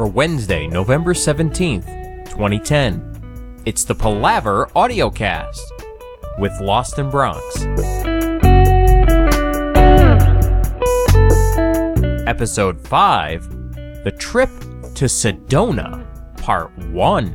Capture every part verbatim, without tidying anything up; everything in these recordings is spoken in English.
for Wednesday, November seventeenth, twenty ten. It's the Palaver Audiocast with Lost in Bronx. Episode five, The Trip to Sedona, Part one.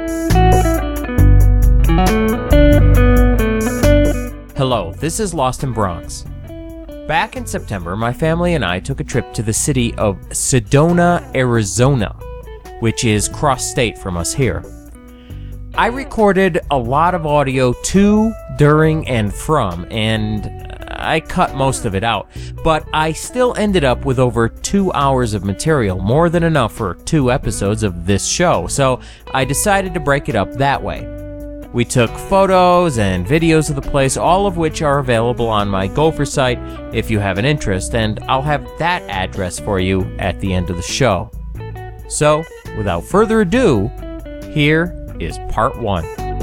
Hello, this is Lost in Bronx. Back in September, my family and I took a trip to the city of Sedona, Arizona, which is cross-state from us here. I recorded a lot of audio to, during, and from, and I cut most of it out, but I still ended up with over two hours of material, more than enough for two episodes of this show, so I decided to break it up that way. We took photos and videos of the place, all of which are available on my Gopher site if you have an interest, and I'll have that address for you at the end of the show. So, without further ado, here is part one.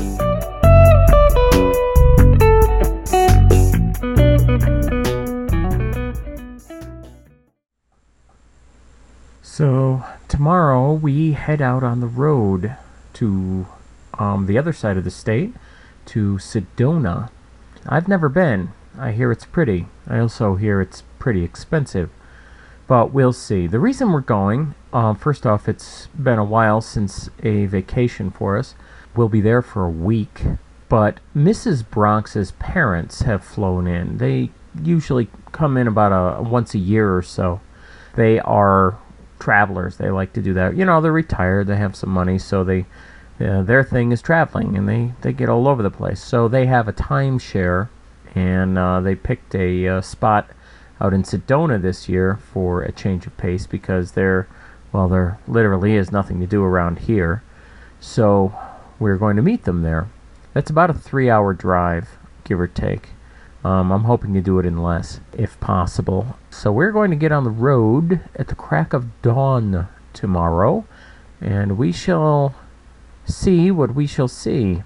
So, tomorrow we head out on the road to Um, the other side of the state, to Sedona. I've never been. I hear it's pretty. I also hear it's pretty expensive. But we'll see. The reason we're going, uh, first off, it's been a while since a vacation for us. We'll be there for a week. But Missus Bronx's parents have flown in. They usually come in about a once a year or so. They are travelers. They like to do that. You know, they're retired. They have some money, so they Uh, their thing is traveling, and they, they get all over the place. So they have a timeshare, and uh, they picked a uh, spot out in Sedona this year for a change of pace because there, well, there literally is nothing to do around here. So we're going to meet them there. That's about a three-hour drive, give or take. Um, I'm hoping to do it in less, if possible. So we're going to get on the road at the crack of dawn tomorrow, and we shall see what we shall see.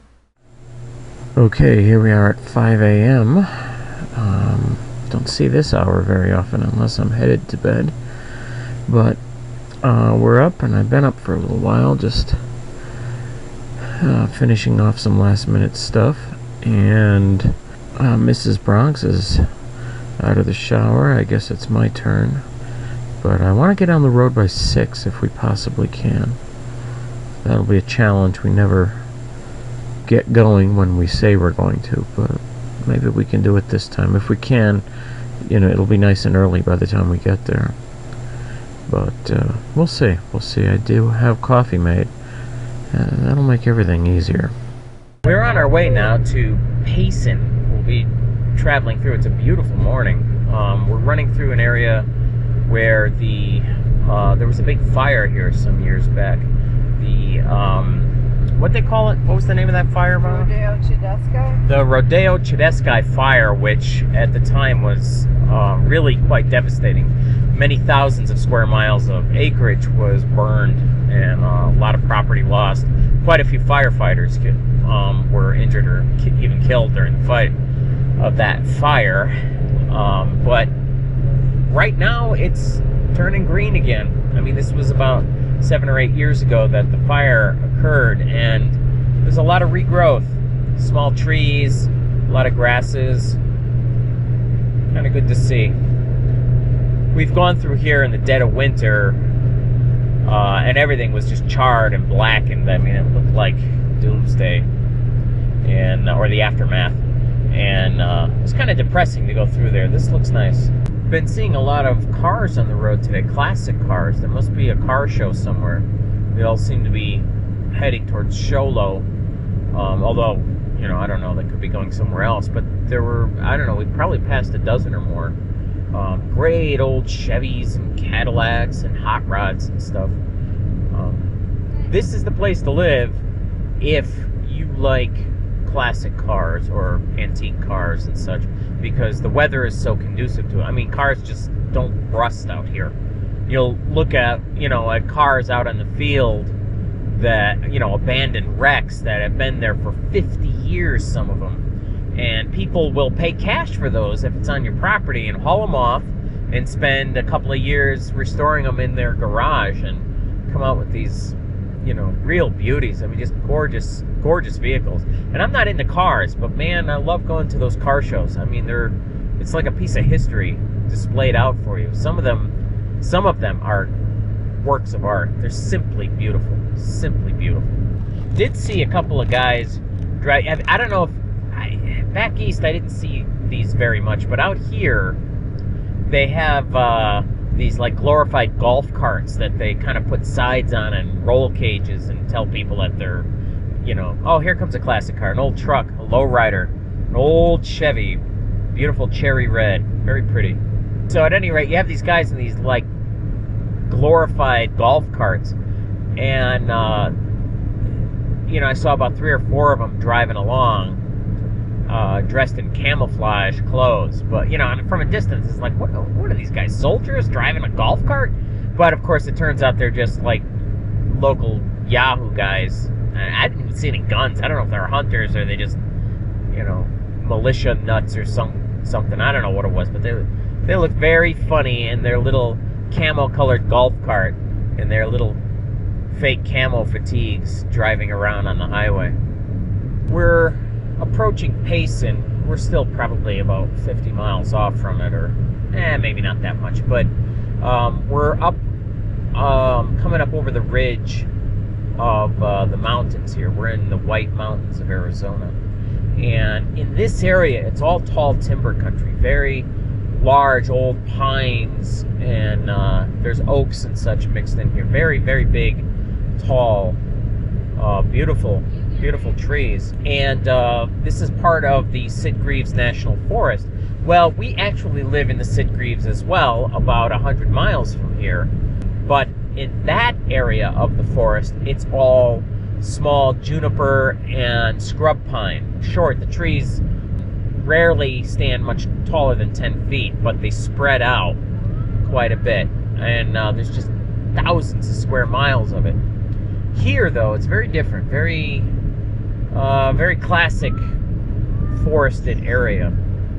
Okay, here we are at five a.m. Um, don't see this hour very often unless I'm headed to bed. But uh, we're up, and I've been up for a little while, just uh, finishing off some last minute stuff. And uh, Missus Bronx is out of the shower. I guess it's my turn. But I want to get on the road by six if we possibly can. That'll be a challenge. We never get going when we say we're going to, but maybe we can do it this time. If we can, you know, it'll be nice and early by the time we get there. But uh, we'll see. We'll see. I do have coffee made. Uh, that'll make everything easier. We're on our way now to Payson. We'll be traveling through. It's a beautiful morning. Um, we're running through an area where the uh, there was a big fire here some years back. The, um, what they call it? What was the name of that fire, Bob? Rodeo Chedeschi? The Rodeo Chedeschi fire, which at the time was uh, really quite devastating. Many thousands of square miles of acreage was burned, and uh, a lot of property lost. Quite a few firefighters um, were injured or ki- even killed during the fight of that fire. Um, but right now, it's turning green again. I mean, this was about seven or eight years ago that the fire occurred, and there's a lot of regrowth. Small trees, a lot of grasses. Kind of good to see. We've gone through here in the dead of winter, uh, and everything was just charred and blackened. I mean, it looked like doomsday, and or the aftermath. And uh, it was kind of depressing to go through there. This looks nice. Been seeing a lot of cars on the road today, classic cars. There must be a car show somewhere. They all seem to be heading towards Sholo, um, although, you know, I don't know, they could be going somewhere else, but there were, I don't know, we probably passed a dozen or more. Um, great old Chevys and Cadillacs and hot rods and stuff. Um, this is the place to live if you like classic cars or antique cars and such, because the weather is so conducive to it. I mean, cars just don't rust out here. You'll look at, you know, at cars out on the field that, you know, abandoned wrecks that have been there for fifty years, some of them. And people will pay cash for those if it's on your property and haul them off and spend a couple of years restoring them in their garage. And come out with these, you know, real beauties. I mean, just gorgeous, gorgeous vehicles. And I'm not into cars, but man, I love going to those car shows. I mean, they're, it's like a piece of history displayed out for you. Some of them, some of them are works of art. They're simply beautiful, simply beautiful. Did see a couple of guys drive. I don't know if I, back east I didn't see these very much, but out here they have uh, these like glorified golf carts that they kind of put sides on and roll cages and tell people that they're, you know, oh, here comes a classic car, an old truck, a lowrider, an old Chevy, beautiful cherry red, very pretty. So at any rate, you have these guys in these like glorified golf carts, and uh, you know, I saw about three or four of them driving along, uh, dressed in camouflage clothes. But you know, from a distance, it's like, what? What are these guys? Soldiers driving a golf cart? But of course, it turns out they're just like local Yahoo guys. I didn't even see any guns. I don't know if they're hunters or they just, you know, militia nuts or some something. I don't know what it was, but they they look very funny in their little camo-colored golf cart and their little fake camo fatigues driving around on the highway. We're approaching Payson. We're still probably about fifty miles off from it, or eh, maybe not that much, but um, we're up, um, coming up over the ridge of uh, the mountains here. We're in the White Mountains of Arizona. And in this area, it's all tall timber country, very large old pines, and uh, there's oaks and such mixed in here. Very, very big, tall, uh, beautiful, beautiful trees. And uh, this is part of the Sitgreaves National Forest. Well, we actually live in the Sitgreaves as well, about one hundred miles from here. But in that area of the forest, it's all small juniper and scrub pine. Short, the trees rarely stand much taller than ten feet, but they spread out quite a bit. And uh, there's just thousands of square miles of it. Here, though, it's very different. Very, uh, very classic forested area.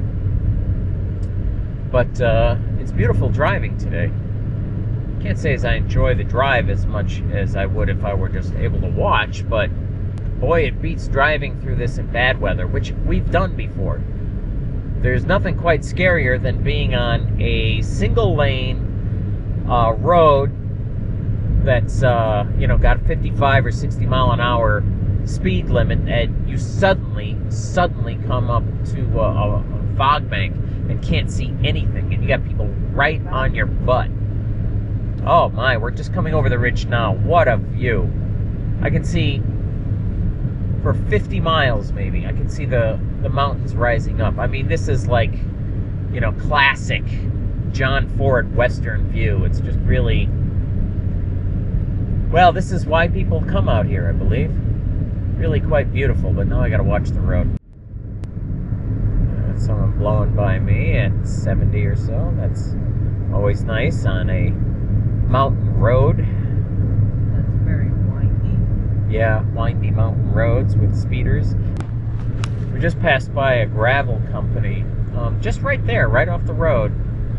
But uh, it's beautiful driving today. Can't say as I enjoy the drive as much as I would if I were just able to watch, but boy, it beats driving through this in bad weather, which we've done before. There's nothing quite scarier than being on a single lane uh, road that's uh, you know, got a fifty-five or sixty mile an hour speed limit, and you suddenly suddenly come up to a, a, a fog bank and can't see anything, and you got people right on your butt. Oh my, we're just coming over the ridge now. What a view. I can see for fifty miles maybe, I can see the, the mountains rising up. I mean, this is like, you know, classic John Ford Western view. It's just really, well, this is why people come out here, I believe. Really quite beautiful, but now I gotta watch the road. That's someone blowing by me at seventy or so. That's always nice on a mountain road. That's very windy. Yeah, windy mountain roads with speeders. We just passed by a gravel company, um, just right there, right off the road.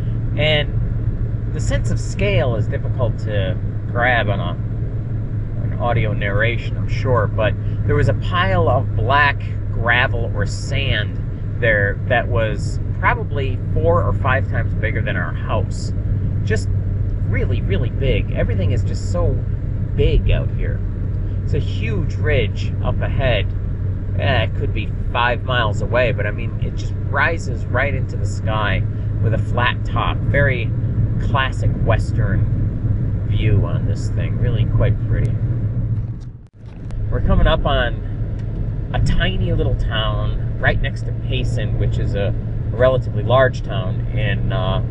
And the sense of scale is difficult to grab on a, an audio narration, I'm sure, but there was a pile of black gravel or sand there that was probably four or five times bigger than our house. Just really, really big. Everything is just so big out here. It's a huge ridge up ahead. Eh, it could be five miles away, but I mean, it just rises right into the sky with a flat top. Very classic Western view on this thing. Really quite pretty. We're coming up on a tiny little town right next to Payson, which is a relatively large town in uh,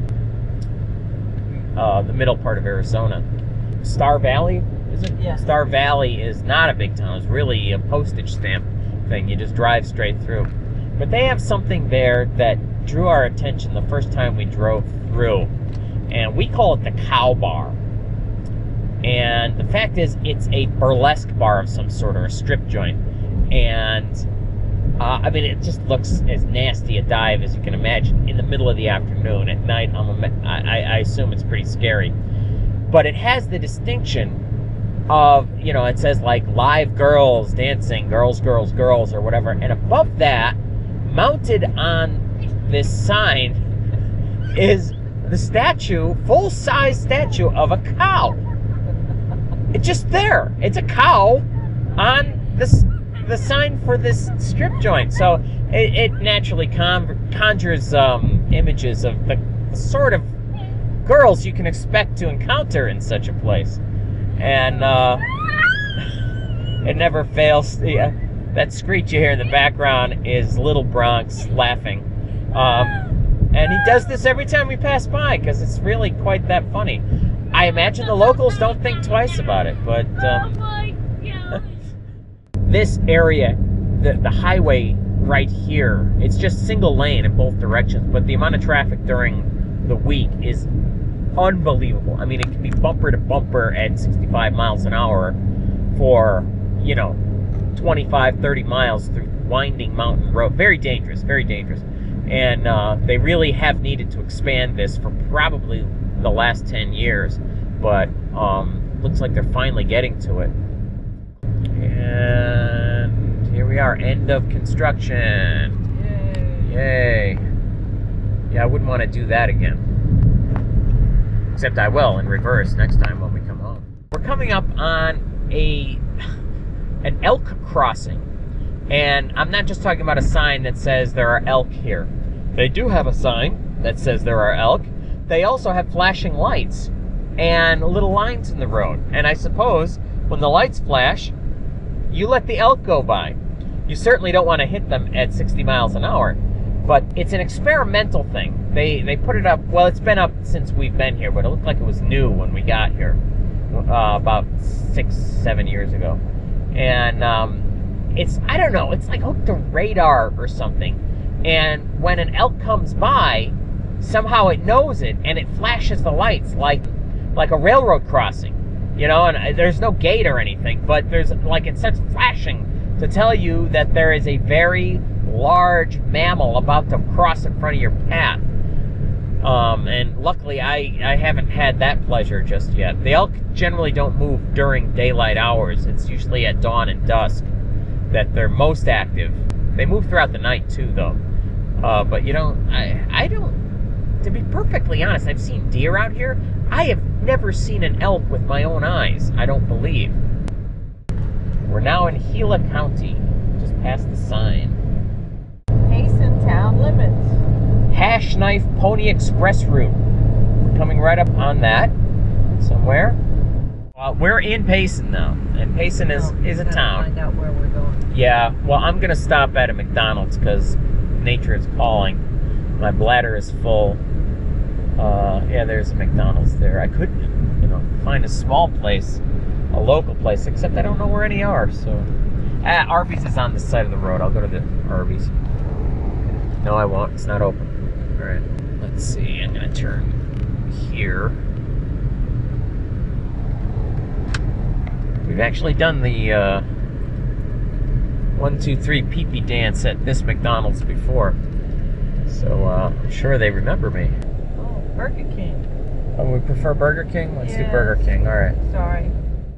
Uh, the middle part of Arizona. Star Valley, is it? Yeah. Star Valley is not a big town. It's really a postage stamp thing. You just drive straight through. But they have something there that drew our attention the first time we drove through. And we call it the Cow Bar. And the fact is, it's a burlesque bar of some sort, or a strip joint. And Uh, I mean, it just looks as nasty a dive as you can imagine in the middle of the afternoon. At night, I'm a, I, I assume it's pretty scary. but it has the distinction of, you know, it says like live girls dancing, girls, girls, girls, or whatever. And above that, mounted on this sign, is the statue, full-size statue of a cow. It's just there. It's a cow on this the sign for this strip joint. So it, it naturally con conjures um, images of the, the sort of girls you can expect to encounter in such a place. And uh, it never fails. Yeah, that screech you hear in the background is Little Bronx laughing. Um, and he does this every time we pass by because it's really quite that funny. I imagine the locals don't think twice about it, but um, this area, the, the highway right here, it's just single lane in both directions, but the amount of traffic during the week is unbelievable. I mean, it can be bumper to bumper at sixty-five miles an hour for, you know, twenty-five, thirty miles through winding mountain road. Very dangerous, very dangerous. And uh, they really have needed to expand this for probably the last ten years, but um, looks like they're finally getting to it. And here we are, end of construction. Yay. Yay. Yeah, I wouldn't want to do that again. Except I will in reverse next time when we come home. We're coming up on a an elk crossing. And I'm not just talking about a sign that says there are elk here. They do have a sign that says there are elk. They also have flashing lights and little lines in the road. And I suppose when the lights flash, you let the elk go by. You certainly don't want to hit them at sixty miles an hour. But it's an experimental thing. They they put it up, well, it's been up since we've been here, but it looked like it was new when we got here, uh, about six, seven years ago. And um, it's, I don't know, it's like hooked to radar or something. And when an elk comes by, somehow it knows it, and it flashes the lights like like a railroad crossing. You know, and there's no gate or anything, but there's, like, it starts flashing to tell you that there is a very large mammal about to cross in front of your path. Um, and luckily, I, I haven't had that pleasure just yet. The elk generally don't move during daylight hours. It's usually at dawn and dusk that they're most active. They move throughout the night, too, though. Uh, but, you know, I, I don't, to be perfectly honest, I've seen deer out here. I have never seen an elk with my own eyes, I don't believe. We're now in Gila County, just past the sign. Payson town limits. Hash Knife Pony Express route. We're coming right up on that somewhere. Uh, we're in Payson now, and Payson is, No, is a gotta town. Find out where we're going. Yeah, well, I'm going to stop at a McDonald's because nature is calling. My bladder is full. Uh, yeah, there's a McDonald's there. I could, you know, find a small place, a local place, except I don't know where any are, so. Ah, Arby's is on this side of the road. I'll go to the Arby's. No, I won't. It's not open. All right, let's see. I'm going to turn here. We've actually done the uh, one, two, three pee-pee dance at this McDonald's before, so uh, I'm sure they remember me. Oh, Burger King. Oh, we prefer Burger King? Let's do Yes. Burger King. All right. Sorry.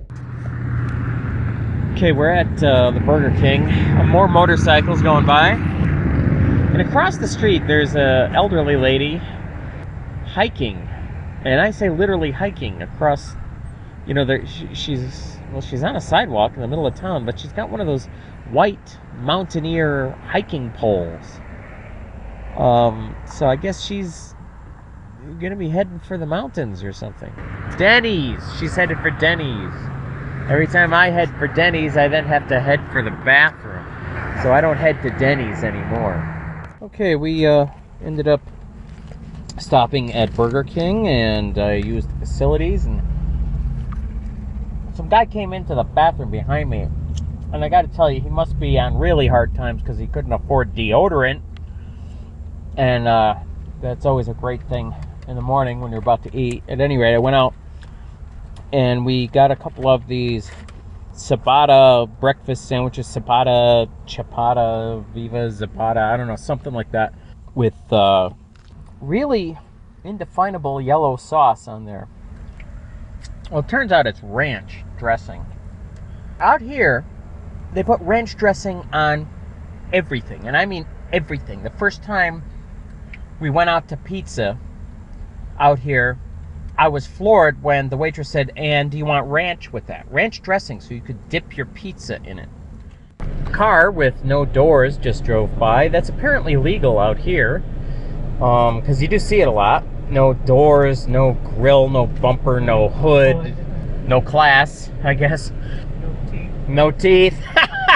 Okay, we're at uh, the Burger King. Uh, more motorcycles going by. And across the street, there's a elderly lady hiking. And I say literally hiking across, you know, there, she, she's, well, she's on a sidewalk in the middle of town, but she's got one of those white mountaineer hiking poles. Um, so I guess she's gonna be heading for the mountains or something. Denny's! She's headed for Denny's. Every time I head for Denny's, I then have to head for the bathroom. So I don't head to Denny's anymore. Okay, we uh, ended up stopping at Burger King, and I used the facilities, and some guy came into the bathroom behind me, and I gotta tell you, he must be on really hard times because he couldn't afford deodorant. And uh, that's always a great thing in the morning when you're about to eat. At any rate, I went out and we got a couple of these ciabatta breakfast sandwiches, ciabatta, ciabatta, viva zapata, I don't know, something like that, with uh, really indefinable yellow sauce on there. Well, it turns out it's ranch dressing. Out here, they put ranch dressing on everything, and I mean everything. The first time we went out to pizza out here, I was floored when the waitress said, "And do you want ranch with that?" Ranch dressing, so you could dip your pizza in it. Car with no doors just drove by. That's apparently legal out here, um, because you do see it a lot. No doors, no grill, no bumper, no hood, hood. No class, I guess. No teeth. No teeth.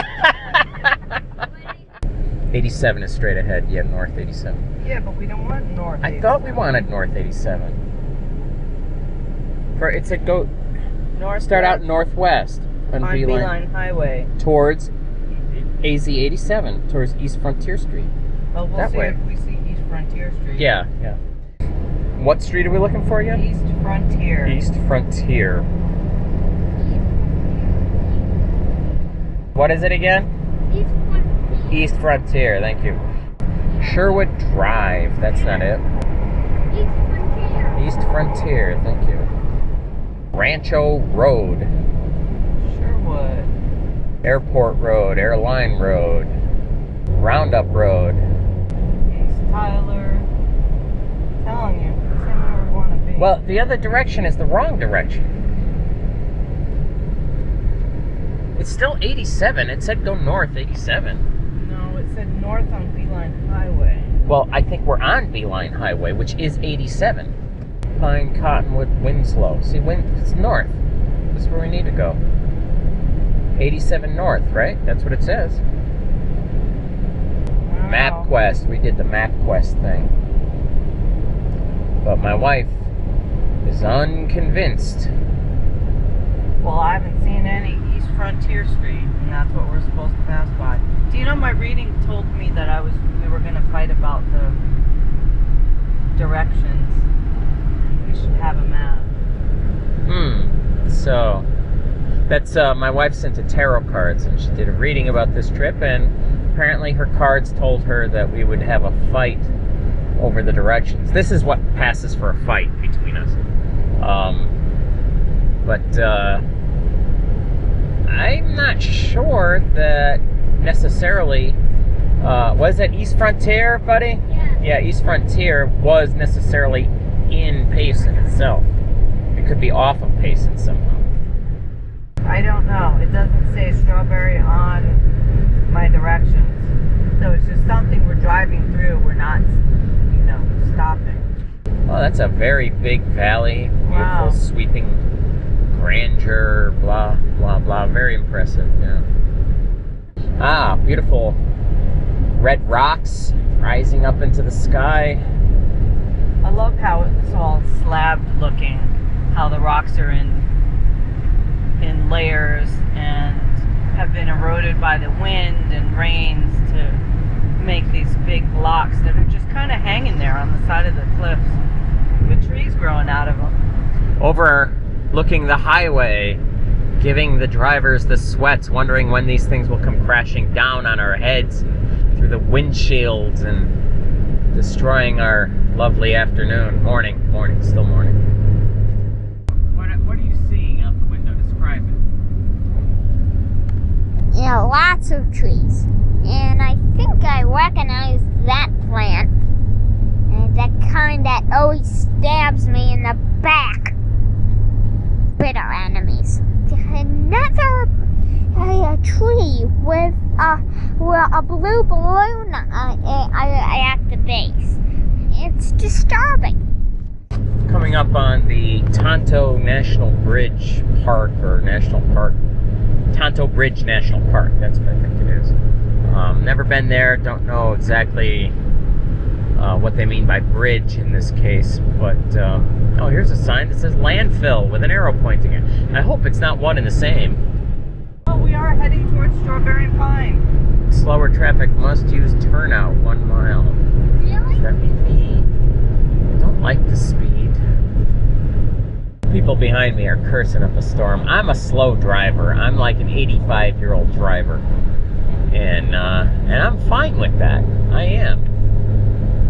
eighty-seven is straight ahead. Yeah, North eighty-seven. Yeah, but we don't want North I eighty-seven. thought we wanted North eighty-seven. For it said go North start out northwest on, on Beeline, Beeline Highway towards A Z eighty-seven, towards East Frontier Street. Well, we'll that see way. if we see East Frontier Street. Yeah, yeah. What street are we looking for again? East Frontier. East Frontier. What is it again? East Frontier. East Frontier, thank you. Sherwood Drive, that's not it. East Frontier. East Frontier, thank you. Rancho Road. Sherwood. Airport Road, Airline Road, Roundup Road. East Tyler. I'm telling you, this ain't where we want to be. Well, the other direction is the wrong direction. It's still eighty-seven. It said go north eighty-seven. No, it said north on Beeline Highway. Well, I think we're on Beeline Highway, which is eighty-seven. Pine, Cottonwood, Winslow. See, Win it's north. This is where we need to go. eighty-seven north, right? That's what it says. Wow. MapQuest. We did the MapQuest thing. But my wife is unconvinced. Well, I haven't seen any East Frontier Street, and that's what we're supposed to pass by. Do you know my reading told me that I was we were going to fight about the directions, and we should have a map. Hmm. So that's uh, my wife sent a tarot cards, and she did a reading about this trip, and apparently her cards told her that we would have a fight over the directions. This is what passes for a fight between us. Um, but uh, I'm not sure that necessarily. Uh, was that East Frontier, buddy? Yeah. Yeah, East Frontier was necessarily in Payson itself. It could be off of Payson somehow. I don't know. It doesn't say Strawberry on my directions. So it's just something we're driving through. We're not, you know, stopping. Oh, that's a very big valley. Beautiful, Wow. sweeping grandeur, blah, blah, blah. Very impressive, yeah. Ah, beautiful red rocks rising up into the sky. I love how it's all slabbed looking. How the rocks are in in layers and have been eroded by the wind and rains to make these big blocks that are just kind of hanging there on the side of the cliffs with trees growing out of them. Overlooking the highway, giving the drivers the sweats, wondering when these things will come crashing down on our heads through the windshields and destroying our lovely afternoon. Morning, morning, still morning. What are, what are you seeing out the window? Describe it. You know, lots of trees. And I think I recognize that plant. And that kind that always stabs me in the back. Bitter enemies. Another a, a tree with a, with a blue balloon uh, uh, at the base. It's disturbing. Coming up on the Tonto National Bridge Park, or National Park, Tonto Bridge National Park, that's what I think it is. Um, never been there, don't know exactly uh, what they mean by bridge in this case, but, um, oh, here's a sign that says landfill with an arrow pointing it. I hope it's not one and the same. Oh, we are heading towards Strawberry and Pine. Slower traffic must use turnout one mile. Really? Does that mean me? I don't like the speed. People behind me are cursing up a storm. I'm a slow driver. I'm like an eighty-five year old driver. And, uh, and I'm fine with that. I am.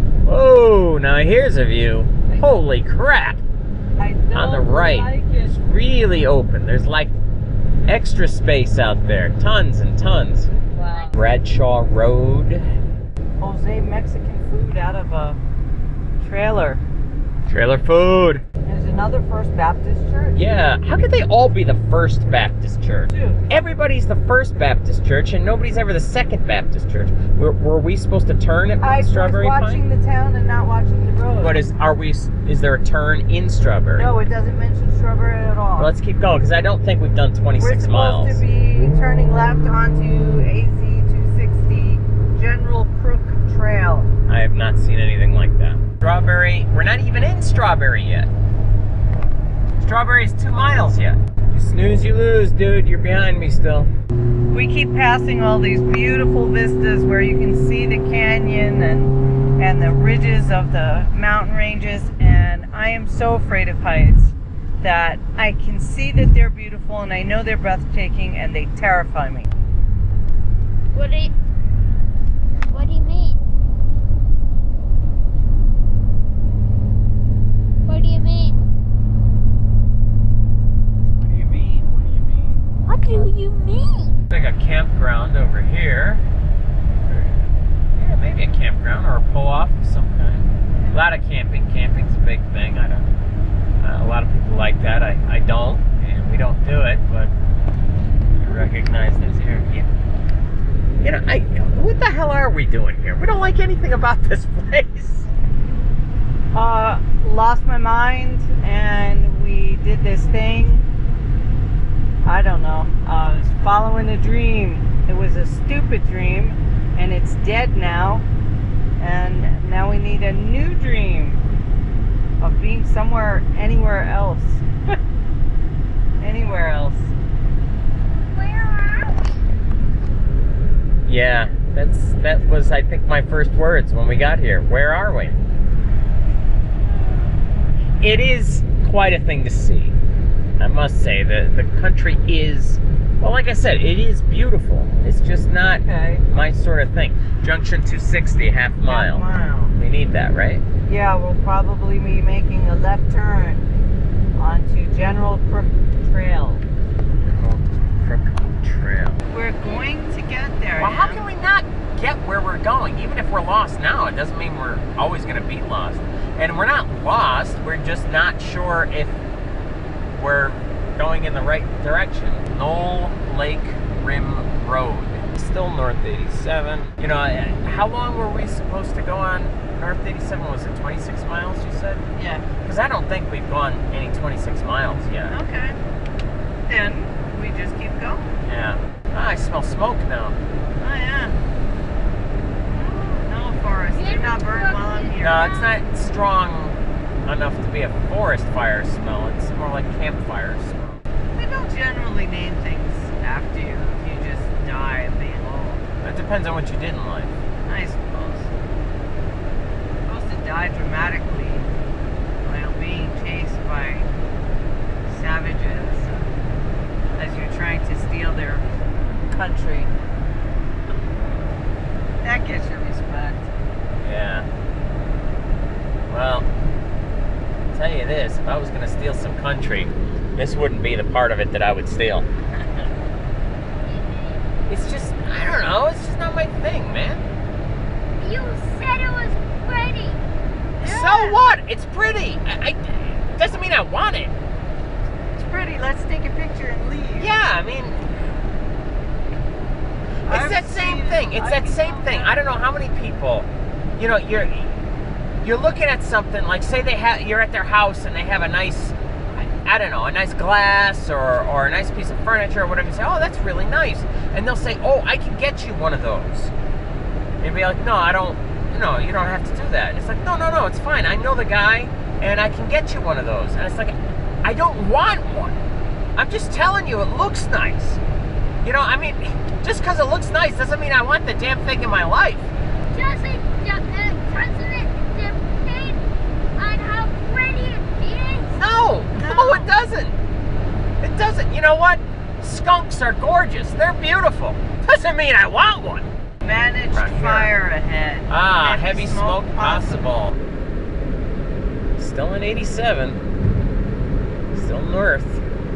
Oh, now here's a view. Holy crap! I don't On the right. like it. really open. There's like extra space out there. Tons and tons. Wow. Bradshaw Road. Jose Mexican food out of a trailer. Trailer food. There's another First Baptist church. Yeah, how could they all be the First Baptist Church? Dude. Everybody's the First Baptist Church, and nobody's ever the Second Baptist Church. Were, were we supposed to turn at I Strawberry was watching Pine? the town and not watching the road. What is? Are we? Is there a turn in Strawberry? No, it doesn't mention Strawberry at all. Well, let's keep going because I don't think we've done We're twenty-six supposed miles. to be turning left onto A Z two sixty General Crook Trail. I have not seen anything like that. Strawberry. We're not even in Strawberry yet. Strawberry's two miles yet. You snooze, you lose, dude. You're behind me still. We keep passing all these beautiful vistas where you can see the canyon and and the ridges of the mountain ranges, and I am so afraid of heights that I can see that they're beautiful and I know they're breathtaking and they terrify me. What do you, what do you mean? What do you mean? What do you mean? What do you mean? What do you mean? Like a campground over here. Yeah, maybe a campground or a pull-off of some kind. A lot of camping. Camping's a big thing. I don't. Uh, a lot of people like that. I, I don't, and we don't do it. But I recognize this here. Yeah. You know, I. What the hell are we doing here? We don't like anything about this place. Uh, lost my mind and we did this thing. I don't know. Uh, I was following a dream. It was a stupid dream and it's dead now. And now we need a new dream of being somewhere, anywhere else. Anywhere else. Where are we? Yeah, that's that was I think my first words when we got here. Where are we? It is quite a thing to see. I must say that the country is, well, like I said, it is beautiful. It's just not Okay. my sort of thing. Junction two sixty, half mile. Half mile. We need that, right? Yeah, we'll probably be making a left turn onto General Crook Trail. Crook Trail. We're going to get there. Well, how Em. can we not get where we're going? Even if we're lost now, it doesn't mean we're always going to be lost. And we're not lost, we're just not sure if we're going in the right direction. Knoll Lake Rim Road. Still North eighty-seven. You know, how long were we supposed to go on North eighty-seven? Was it twenty-six miles, you said? Yeah. Because I don't think we've gone any twenty-six miles yet. Okay. Then we just keep going. Yeah. Ah, I smell smoke now. Oh yeah. No, Forrest, do not burn while I'm here. No, it's not strong enough to be a forest fire smell. It's more like campfire smell. We don't generally name things after you if you just die of being old. It depends on what you did in life. I suppose. You're supposed to die dramatically while being chased by savages as you're trying to steal their country. That gets your respect. Yeah. Well, I'll tell you this, if I was going to steal some country, this wouldn't be the part of it that I would steal. It's just, I don't know, it's just not my thing, man. You said it was pretty. So what? It's pretty. I, I, doesn't mean I want it. It's pretty. Let's take a picture and leave. Yeah, I mean, it's I've that same seen thing. it. It's I that can same tell thing. that. I don't know how many people, you know, you're you're looking at something like, say they have, you're at their house and they have a nice, I don't know, a nice glass or or a nice piece of furniture or whatever. You say, oh, that's really nice, and they'll say, oh, I can get you one of those. And you'll be like, no, I don't. No, you don't have to do that. And it's like, no, no, no, it's fine. I know the guy, and I can get you one of those. And it's like, I don't want one. I'm just telling you, it looks nice. You know, I mean, just because it looks nice doesn't mean I want the damn thing in my life. Doesn't the president depend on how pretty it is? No, no, it doesn't. It doesn't. You know what? Skunks are gorgeous. They're beautiful. Doesn't mean I want one. Managed Right here. fire ahead. Ah, heavy, smoke, possible. Still in eighty-seven. Still north.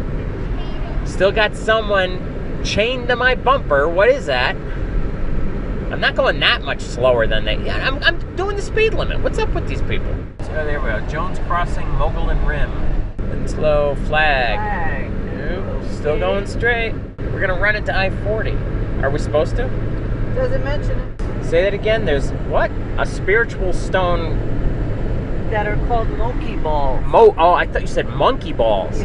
Still got someone chained to my bumper. What is that? I'm not going that much slower than they. Yeah, I'm, I'm doing the speed limit. What's up with these people? So there we go. Jones Crossing, Mogollon Rim. And slow flag. Flag. Nope. Still going straight. We're gonna run into I forty. Are we supposed to? Doesn't mention it. Say that again. There's what? A spiritual stone. That are called Moki balls. Mo. Oh, I thought you said monkey balls.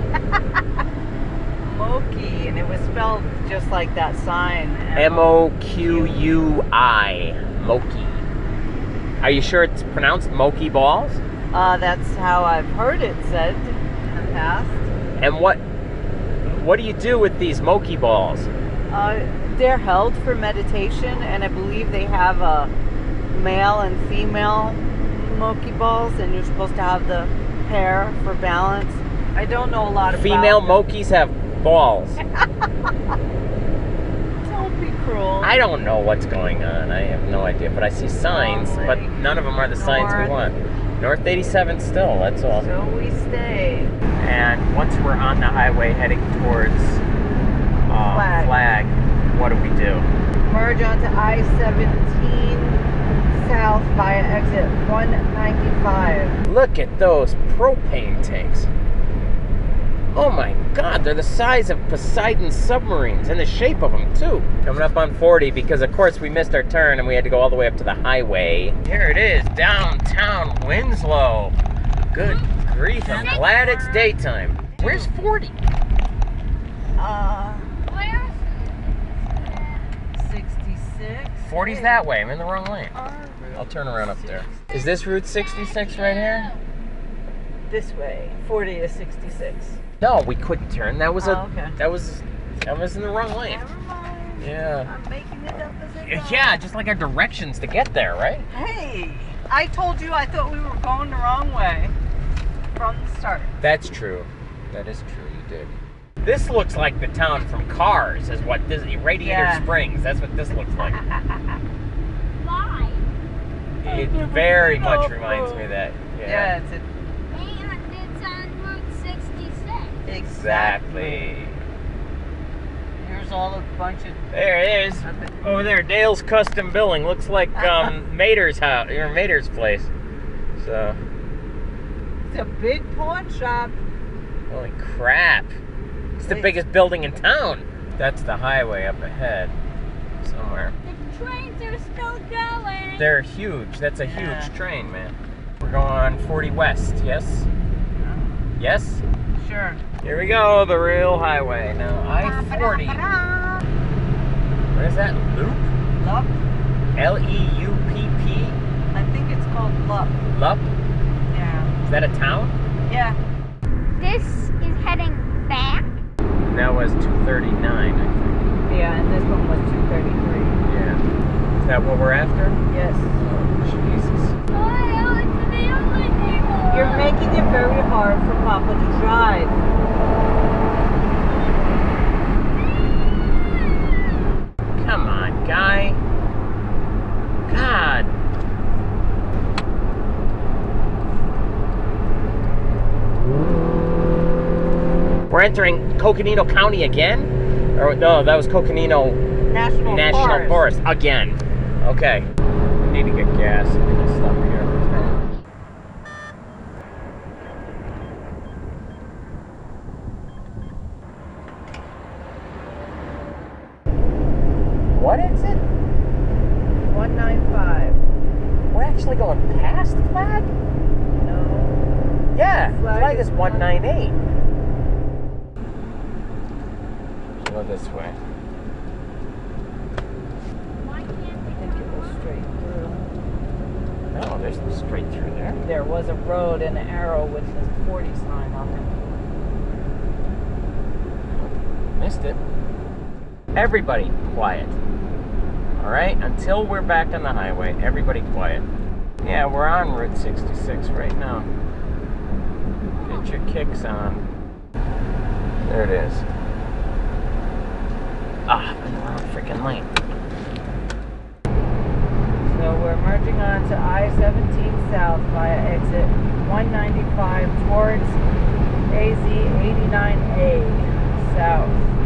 Moki, and it was spelled just like that sign. M O Q U I. Moki. Are you sure it's pronounced Moki balls? Uh, that's how I've heard it said in the past. And what what do you do with these Moki balls? Uh, they're held for meditation, and I believe they have a male and female Moki balls, and you're supposed to have the pair for balance. I don't know a lot about Female them. Mokis have balls. Don't be cruel. I don't know what's going on. I have no idea. But I see signs, Long but Lake. none of them are the signs we North. want. North eighty-seven still, that's all. So we stay. And once we're on the highway heading towards uh, Flag. Flag, what do we do? Merge onto I seventeen south via exit one ninety-five. Look at those propane tanks. Oh my God, they're the size of Poseidon submarines, and the shape of them too. Coming up on forty, because of course we missed our turn and we had to go all the way up to the highway. Here it is, downtown Winslow. Good grief, I'm glad it's daytime. Where's forty? Uh, Where? sixty-six. forty's that way, I'm in the wrong lane. I'll turn around up there. Is this Route sixty-six right here? This way. forty is sixty-six. No, we couldn't turn. That was a. Oh, okay. That was. That was in the wrong lane. Never mind. Yeah. I'm making it up as I go. Yeah, just like our directions to get there, right? Hey, I told you I thought we were going the wrong way from the start. That's true. That is true. You did. This looks like the town from Cars, is what this Radiator Yeah. Springs. That's what this looks like. Why? It very much reminds me of that. Yeah, Yeah. it's a, And it's on Route sixty-six. Exactly. Here's all a bunch of. There it is. Over there, Dale's Custom Billing. Looks like um, Mater's house, or Mater's place. So, It's a big pawn shop. holy crap. It's the Wait. biggest building in town. That's the highway up ahead. Somewhere. The trains are still going. They're huge. That's a Yeah. huge train, man. We're going forty west, yes? Yes? Sure. Here we go, the real highway. Now, I forty. What is that? Loop? Lup. L E U P P? I think it's called Lup. Lup? Yeah. Is that a town? Yeah. This is heading back. That was two thirty-nine, I think. Yeah, and this one was two thirty-three. Yeah. Is that what we're after? Yes. Oh, Jesus. Oh, it's the only thing. You're making it very hard for Papa to drive. Come on, guy. God. We're entering Coconino County again? Or no, that was Coconino National, National Forest. Forest again. Okay. Need to get gas. I'm gonna stop here. What is it? one ninety-five. We're actually going past Flag? No. Yeah, Flag Flag is is one ninety-eight. Go this way. Why can't I think it was straight through. No, there's no straight through there. There was a road and an arrow with the forty sign on it. Missed it. Everybody quiet. Alright? Until we're back on the highway, everybody quiet. Yeah, we're on Route sixty-six right now. Get your kicks on. There it is. Ah, I'm in the wrong freaking lane. So we're merging on to I seventeen south via exit one ninety-five towards A Z eighty-nine A south.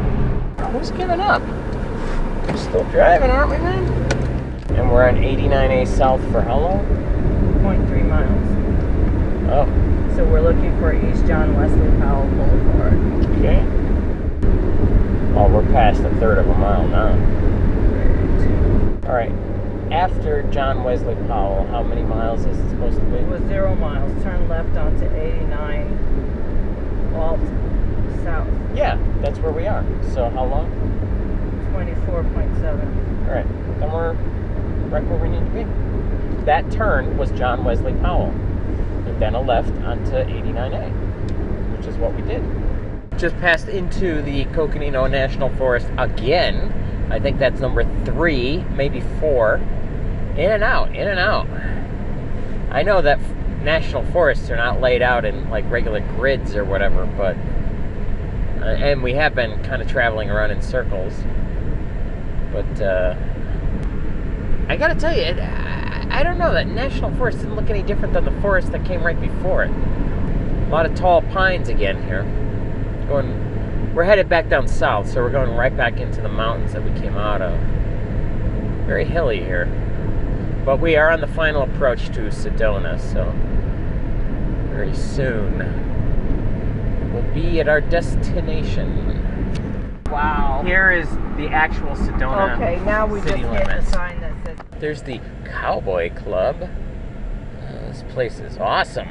Who's giving up? We're still driving, aren't we, man? And we're on eighty-nine A South for how long? zero point three miles. Oh, So we're looking for East John Wesley Powell Boulevard. okay. Oh, we're past a third of a mile now. All right. After John Wesley Powell, how many miles is it supposed to be? It was zero miles. Turn left onto eighty-nine Alt South. Yeah, that's where we are. So how long? twenty-four point seven. All right. Then we're right where we need to be. That turn was John Wesley Powell. And then a left onto eighty-nine A, which is what we did. Just passed into the Coconino National Forest again. I think that's number three, maybe four. In and out, in and out. I know that national forests are not laid out in like regular grids or whatever, but uh, and we have been kind of traveling around in circles. But uh, I gotta tell you, it, I, I don't know, that national forest didn't look any different than the forest that came right before it. A lot of tall pines again here. Going, we're headed back down south, so we're going right back into the mountains that we came out of. Very hilly here. But we are on the final approach to Sedona, so very soon we'll be at our destination. Wow. Here is the actual Sedona Okay, now we just city hit limits. the sign that says. There's the Cowboy Club. Uh, this place is awesome.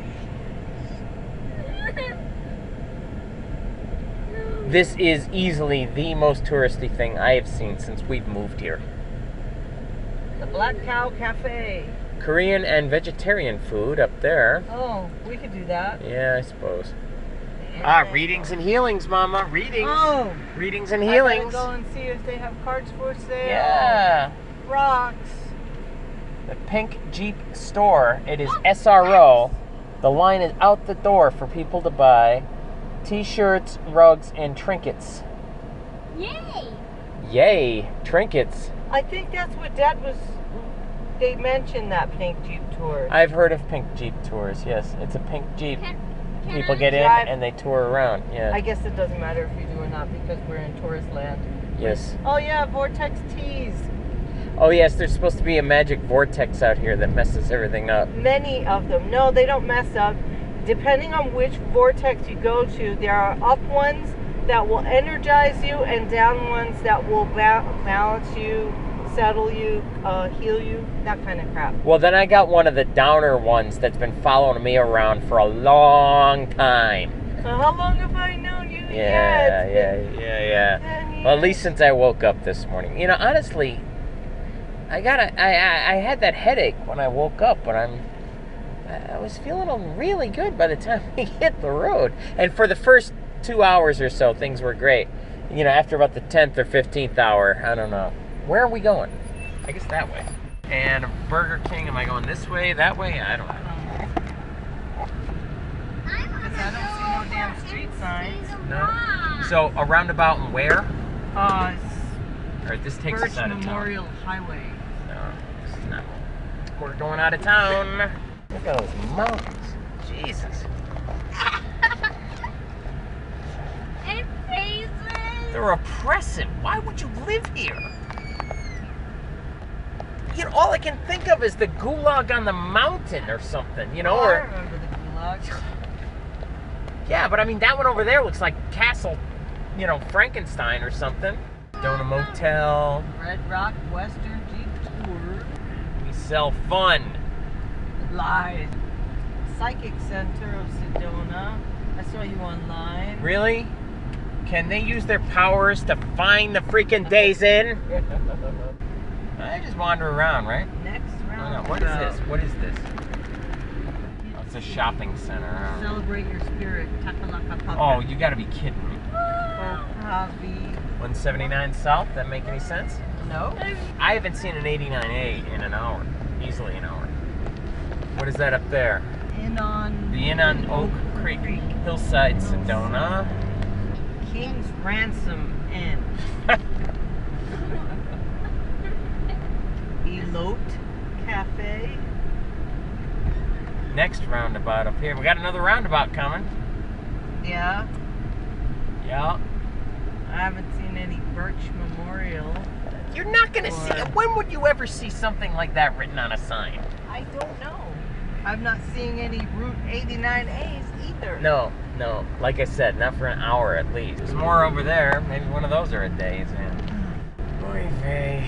This is easily the most touristy thing I have seen since we've moved here. The Black Cow Cafe. Korean and vegetarian food up there. Oh, we could do that. Yeah, I suppose. Ah, readings and healings, Mama. Readings. Oh, Readings and I healings. gotta go and see if they have cards for sale. Yeah. Rocks. The Pink Jeep store. It is S R O. The line is out the door for people to buy t-shirts, rugs, and trinkets. Yay! Yay, trinkets. I think that's what Dad was. They mentioned that Pink Jeep tour. I've heard of Pink Jeep tours, yes. It's a pink Jeep. Can, can People I get in drive? and they tour around, yeah. I guess it doesn't matter if you do or not because we're in tourist land. Yes. Oh yeah, Vortex teas. Oh yes, there's supposed to be a magic vortex out here that messes everything up. Many of them. No, they don't mess up. Depending on which vortex you go to, there are up ones that will energize you and down ones that will ba- balance you, settle you, uh, heal you, that kind of crap. Well, then I got one of the downer ones that's been following me around for a long time. So how long have I known you? Yeah, Yes. yeah, yeah, yeah. Ten Well, at least years. since I woke up this morning. You know, honestly, I got a, I, I, I had that headache when I woke up, but I'm, I was feeling really good by the time we hit the road. And for the first two hours or so, things were great. You know, after about the tenth or fifteenth hour, I don't know. Where are we going? I guess that way. And Burger King, am I going this way, that way? I don't know. Because I don't see no damn street signs. No. So a roundabout and where? Uh, Or this takes Birch us out of town. Memorial Highway. No, this is not. We're going out of town. Look at those mountains. Jesus. It faces. They're oppressive. Why would you live here? You know, all I can think of is the Gulag on the mountain or something, you know, Oh, I or remember the Gulag. yeah, but I mean that one over there looks like Castle, you know, Frankenstein or something. Sedona Motel. Red Rock Western Jeep Tour. We sell fun. Live. Psychic Center of Sedona. I saw you online. Really? Can they use their powers to find the freaking days in? I just wander around, right? Next Why round. not? What is this? What is this? Oh, it's a shopping center. I don't know. Celebrate your spirit. Takalaka Paka. Oh, you gotta be kidding me. Oh, Cosby. one seventy-nine South? That make any sense? No? I haven't seen an eighty-nine A in an hour. Easily an hour. What is that up there? In on. The Inn on Oak Creek. Hillside, Sedona. King's Ransom Inn. Eloped Cafe. Next roundabout up here. We got another roundabout coming. Yeah. Yeah. I haven't seen any Birch Memorial. You're not gonna Or- see it. When would you ever see something like that written on a sign? I don't know. I'm not seeing any Route eighty-nine A's either. No, no. Like I said, not for an hour at least. There's more over there. Maybe one of those are a days, man. Oy vey.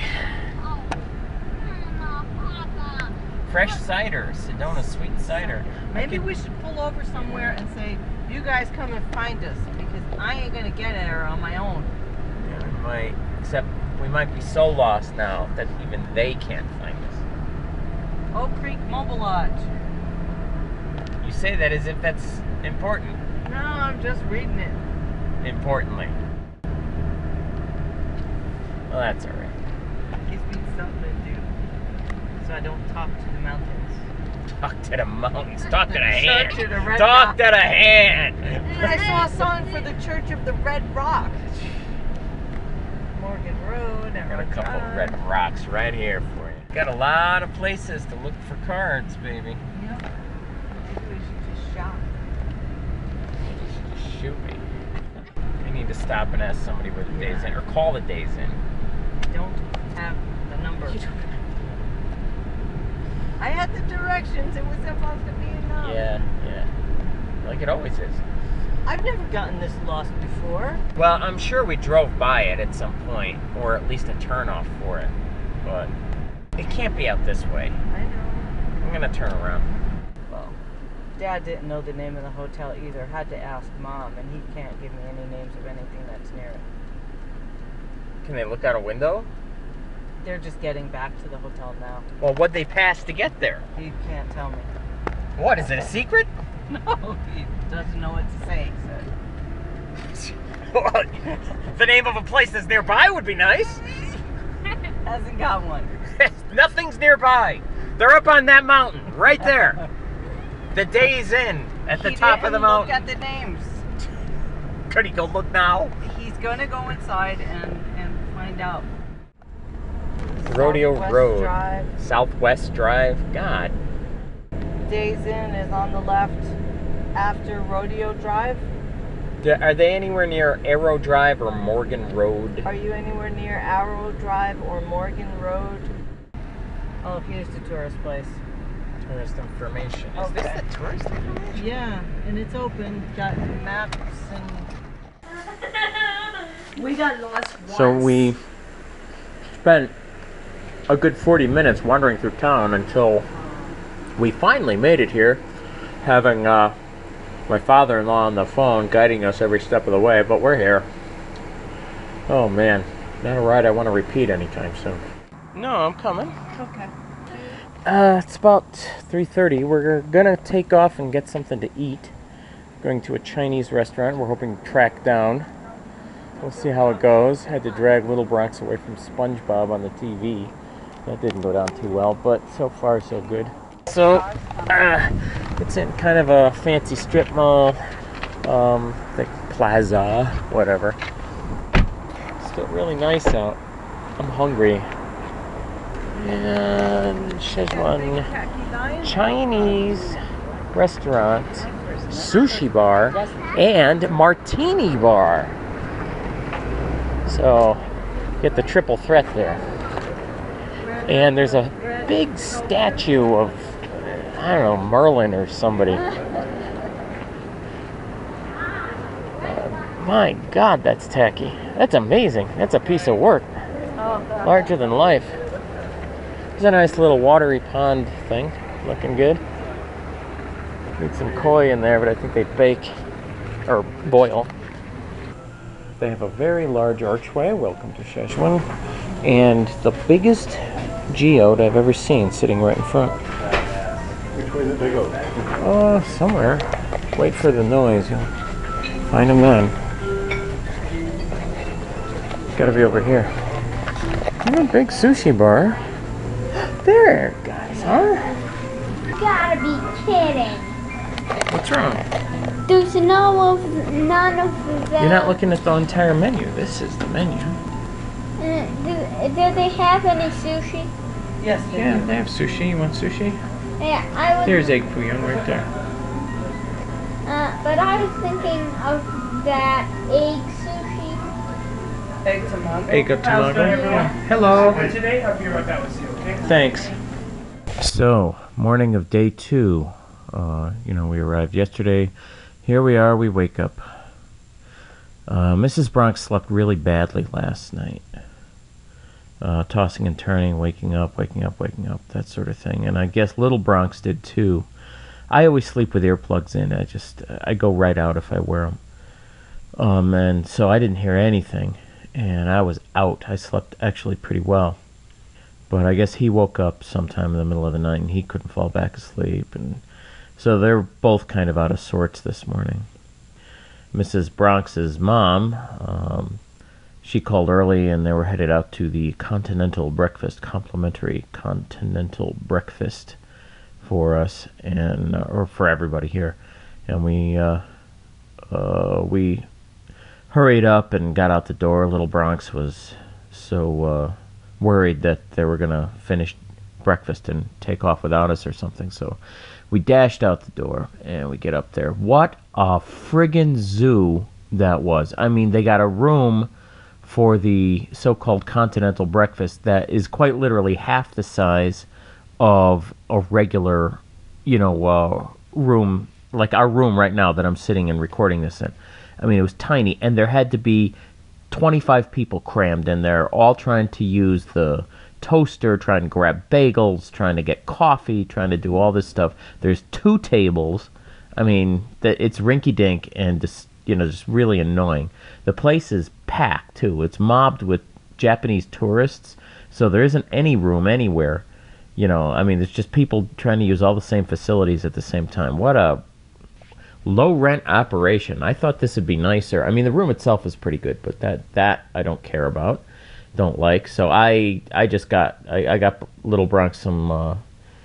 Fresh cider, Sedona sweet cider. Maybe I could- we should pull over somewhere and say, you guys come and find us, because I ain't gonna get there on my own. Yeah, we might. Except we might be so lost now that even they can't find us. Oak Creek Mobile Lodge. You say that as if that's important. No, I'm just reading it. Importantly. Well, that's alright. Gives me something to do, so I don't talk to the mountains. Talk to the mountains. Talk to the Talk hand. to the red Talk rock. to the hand. I saw a sign for the Church of the Red Rock. Morgan Road. Got a couple Drive. red rocks right here for you. Got a lot of places to look for cards, baby. Yep. Maybe we should just shop. Just, just shoot me. I need to stop and ask somebody where the Days Inn, or call the Days Inn. I don't have the number. I had the directions. It was supposed to be enough. Yeah, yeah. Like it always is. I've never gotten this lost before. Well, I'm sure we drove by it at some point, or at least a turnoff for it. But it can't be out this way. I know. I'm gonna turn around. Well, Dad didn't know the name of the hotel either. Had to ask Mom, and he can't give me any names of anything that's near it. Can they look out a window? They're just getting back to the hotel now. Well, what'd they pass to get there? He can't tell me. What, is it a secret? No, he doesn't know what to say. So. Well, the name of a place that's nearby would be nice. Hasn't got one. Nothing's nearby. They're up on that mountain, right there. The Days Inn at the He top of the didn't mountain. Look at the names. Could he go look now? He's gonna go inside and, and find out. Rodeo Southwest Road. Drive. Southwest Drive. God. Days Inn is on the left after Rodeo Drive. D- Are they anywhere near Arrow Drive or Morgan Road? Are you anywhere near Arrow Drive or Morgan Road? Oh, here's the tourist place. Tourist information. Is Okay. this the tourist information? Yeah, and it's open. Got maps and. We got lost once. So we spent a good forty minutes wandering through town until we finally made it here, having uh, my father-in-law on the phone guiding us every step of the way, but we're here. Oh man, not a ride I want to repeat anytime soon. No, I'm coming. Okay. Uh, it's about three thirty. We're gonna take off and get something to eat. Going to a Chinese restaurant we're hoping to track down. We'll see how it goes. Had to drag Little Bronx away from SpongeBob on the T V. That didn't go down too well, but so far so good. So, uh, it's in kind of a fancy strip mall, um, like plaza, whatever. Still really nice out. I'm hungry. And Szechuan Chinese restaurant, sushi bar, and martini bar. So, get the triple threat there. And there's a big statue of, I don't know, Merlin or somebody. Uh, my God, that's tacky. That's amazing. That's a piece of work. Larger than life. There's a nice little watery pond thing. Looking good. Need some koi in there, but I think they bake or boil. They have a very large archway. Welcome to Szechuan. And the biggest geode I've ever seen sitting right in front. Which way did they go? Oh, uh, somewhere. Wait for the noise. You'll find them then. Gotta be over here. Oh, a big sushi bar. There, guys, huh? You gotta be kidding. What's wrong? There's no of none of them. You're not looking at the entire menu. This is the menu. Uh, do, do they have any sushi? Yes, they Yeah, do. they have sushi. You want sushi? Yeah, I was. There's egg foo young right there. Uh, but I was thinking of that egg sushi. Egg tamago. Egg tamago. Hello. Today, I'll be right back with you, okay? Thanks. So, morning of day two. Uh, you know, we arrived yesterday. Here we are, we wake up. Uh, Missus Bronx slept really badly last night. Uh, tossing and turning, waking up, waking up, waking up, that sort of thing. And I guess little Bronx did too. I always sleep with earplugs in. I just, I go right out if I wear them. Um, and so I didn't hear anything. And I was out. I slept actually pretty well. But I guess he woke up sometime in the middle of the night and he couldn't fall back asleep. And so they're both kind of out of sorts this morning. Missus Bronx's mom, um, she called early and they were headed out to the continental breakfast, complimentary continental breakfast for us and uh, or for everybody here. And we uh, uh, we hurried up and got out the door. Little Bronx was so uh, worried that they were going to finish breakfast and take off without us or something. So we dashed out the door and we get up there. What a friggin' zoo that was. I mean, they got a room for the so-called continental breakfast that is quite literally half the size of a regular, you know, uh, room, like our room right now that I'm sitting and recording this in. I mean, it was tiny, and there had to be twenty-five people crammed in there, all trying to use the toaster, trying to grab bagels, trying to get coffee, trying to do all this stuff. There's two tables. I mean, it's rinky-dink and just, you know, just really annoying. The place is packed, too. It's mobbed with Japanese tourists, so there isn't any room anywhere. You know, I mean, there's just people trying to use all the same facilities at the same time. What a low-rent operation. I thought this would be nicer. I mean, the room itself is pretty good, but that, that I don't care about, don't like. So I I just got, I, I got Little Bronx some, uh,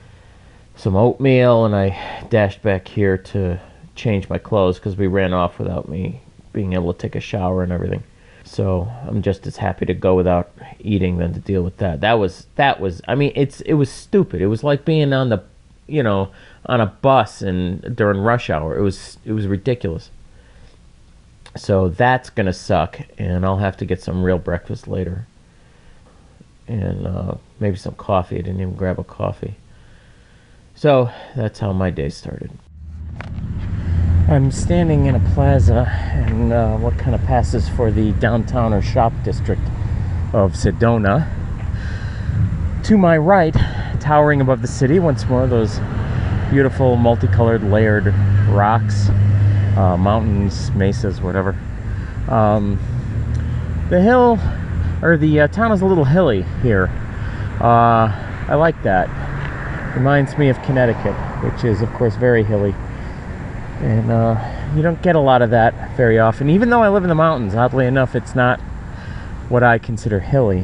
some oatmeal, and I dashed back here to change my clothes because we ran off without me being able to take a shower and everything. So I'm just as happy to go without eating than to deal with that. That was, that was, I mean, it's, it was stupid. It was like being on the, you know, on a bus and during rush hour. It was, it was ridiculous. So that's going to suck, and I'll have to get some real breakfast later. And uh, maybe some coffee. I didn't even grab a coffee. So that's how my day started. I'm standing in a plaza, and uh, what kind of passes for the downtown or shop district of Sedona. To my right, towering above the city, once more, those beautiful multicolored layered rocks, uh, mountains, mesas, whatever. Um, the hill, or the uh, town is a little hilly here. Uh, I like that. Reminds me of Connecticut, which is, of course, very hilly. And uh, you don't get a lot of that very often. Even though I live in the mountains, oddly enough, it's not what I consider hilly.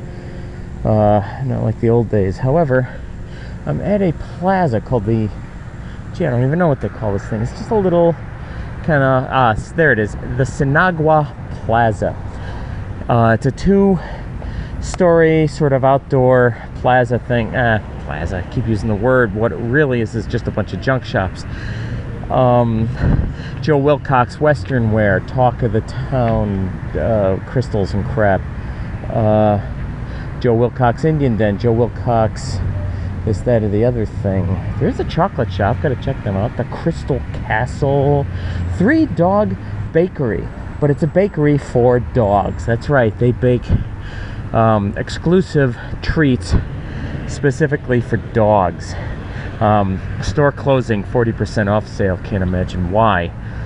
Uh, not like the old days. However, I'm at a plaza called the... Gee, I don't even know what they call this thing. It's just a little kind of... Ah, there it is. The Sinagua Plaza. Uh, it's a two-story sort of outdoor plaza thing. Ah, plaza. I keep using the word. What it really is is just a bunch of junk shops. Um, Joe Wilcox Western Wear, Talk of the Town, uh, crystals and crap. Uh, Joe Wilcox Indian Den, Joe Wilcox this, that, or the other thing. There's a chocolate shop, gotta check them out. The Crystal Castle. Three Dog Bakery, but it's a bakery for dogs. That's right, they bake um, exclusive treats specifically for dogs. Um, store closing, forty percent off sale. Can't imagine why.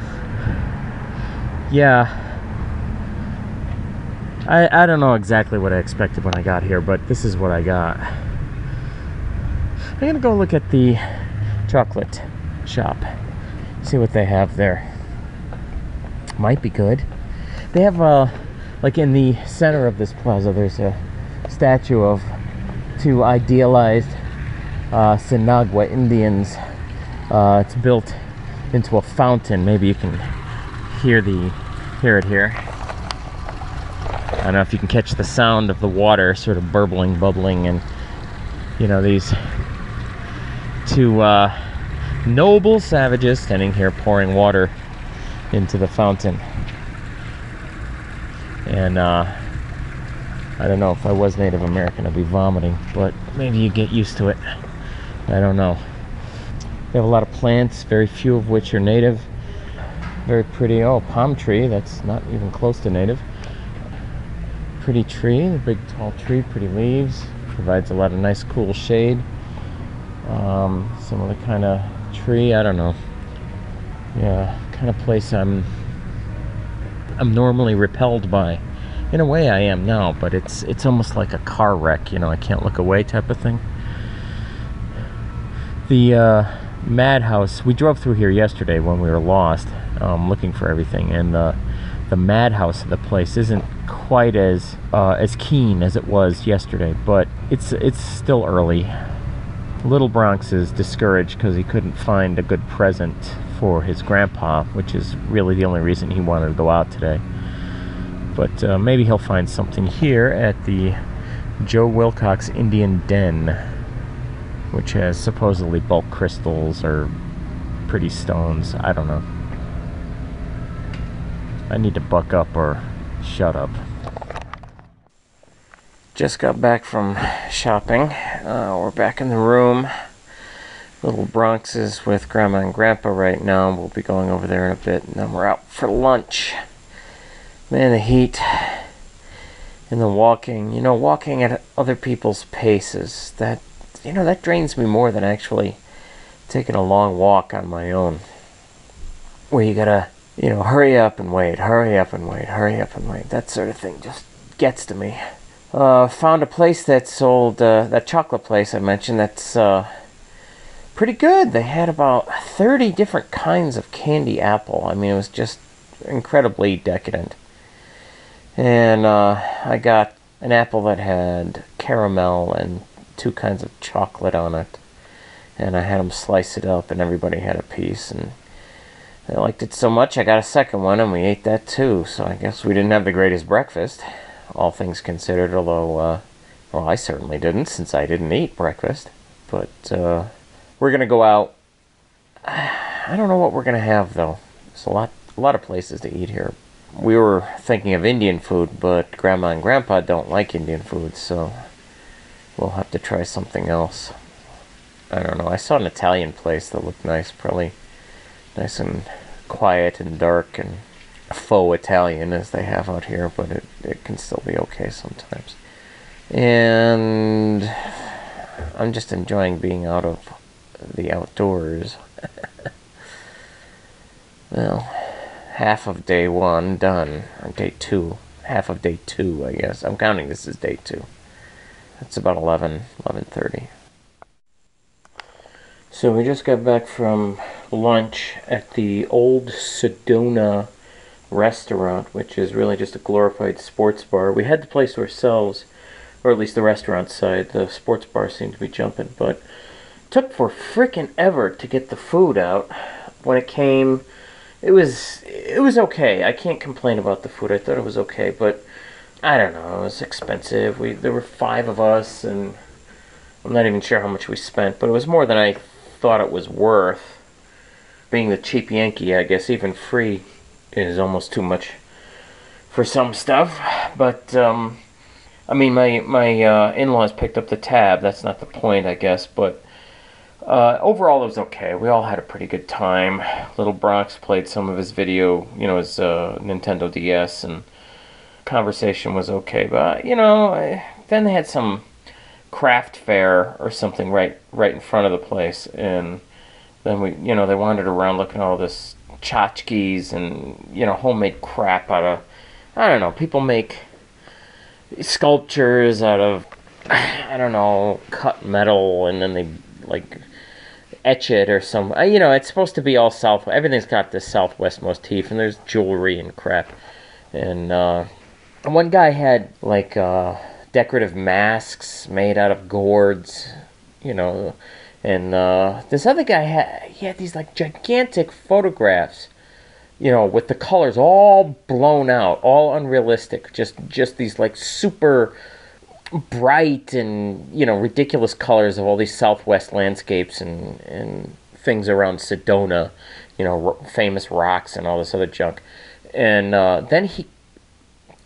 Yeah, I, I don't know exactly what I expected when I got here, but this is what I got. I'm gonna go look at the chocolate shop, see what they have there. Might be good. They have uh, like in the center of this plaza, there's a statue of two idealized Uh, Sinagua Indians. Uh, it's built into a fountain. Maybe you can hear the hear it here. I don't know if you can catch the sound of the water sort of burbling, bubbling, and you know, these two uh, noble savages standing here pouring water into the fountain. And uh, I don't know, if I was Native American I'd be vomiting, but maybe you get used to it. I don't know. They have a lot of plants, very few of which are native. Very pretty. Oh, palm tree, that's not even close to native. Pretty tree, a big tall tree, pretty leaves. Provides a lot of nice cool shade. Um, similar kind of tree, I don't know. Yeah, kind of place I'm I'm normally repelled by. In a way I am now, but it's it's almost like a car wreck, you know, I can't look away type of thing. The uh, madhouse, we drove through here yesterday when we were lost, um, looking for everything, and the the madhouse of the place isn't quite as uh, as keen as it was yesterday, but it's it's still early. Little Bronx is discouraged because he couldn't find a good present for his grandpa, which is really the only reason he wanted to go out today. But uh, maybe he'll find something here at the Joe Wilcox Indian Den, which has supposedly bulk crystals or pretty stones. I don't know. I need to buck up or shut up. Just got back from shopping. Uh, we're back in the room. Little Bronx is with Grandma and Grandpa right now. We'll be going over there in a bit, and then we're out for lunch. Man, the heat and the walking. You know, walking at other people's paces. That, you know, that drains me more than actually taking a long walk on my own. Where you gotta, you know, hurry up and wait, hurry up and wait, hurry up and wait. That sort of thing just gets to me. Uh, found a place that sold, uh, that chocolate place I mentioned, that's uh, pretty good. They had about thirty different kinds of candy apple. I mean, it was just incredibly decadent. And uh, I got an apple that had caramel and two kinds of chocolate on it. And I had them slice it up, and everybody had a piece. And I liked it so much, I got a second one, and we ate that too. So I guess we didn't have the greatest breakfast, all things considered, although, uh, well, I certainly didn't, since I didn't eat breakfast. But uh, we're going to go out. I don't know what we're going to have, though. There's a lot, a lot of places to eat here. We were thinking of Indian food, but Grandma and Grandpa don't like Indian food, so we'll have to try something else. I don't know. I saw an Italian place that looked nice, probably nice and quiet and dark and faux Italian as they have out here, but it, it can still be okay sometimes. And I'm just enjoying being out of the outdoors. Well, half of day one done, or day two. Half of day two, I guess. I'm counting this as day two. It's about eleven, eleven thirty. So we just got back from lunch at the Old Sedona restaurant, which is really just a glorified sports bar. We had the place to ourselves, or at least the restaurant side. The sports bar seemed to be jumping, but it took for frickin' ever to get the food out. When it came, it was it was okay. I can't complain about the food. I thought it was okay, but I don't know. It was expensive. We there were five of us, and I'm not even sure how much we spent, but it was more than I thought it was worth. Being the cheap Yankee, I guess even free is almost too much for some stuff. But um, I mean, my my uh, in-laws picked up the tab. That's not the point, I guess. But uh, overall, it was okay. We all had a pretty good time. Little Bronx played some of his video, you know, his uh, Nintendo D S, and conversation was okay. But you know, I, then they had some craft fair or something right right in front of the place, and then we, you know, they wandered around looking at all this tchotchkes and, you know, homemade crap out of, I don't know, people make sculptures out of, I don't know, cut metal, and then they, like, etch it or some, you know, it's supposed to be all South, everything's got this Southwest motif, and there's jewelry and crap, and, uh, one guy had, like, uh, decorative masks made out of gourds, you know, and uh, this other guy had he had these like gigantic photographs, you know, with the colors all blown out, all unrealistic, just just these like super bright and, you know, ridiculous colors of all these Southwest landscapes and and things around Sedona, you know, r- famous rocks and all this other junk, and uh, then he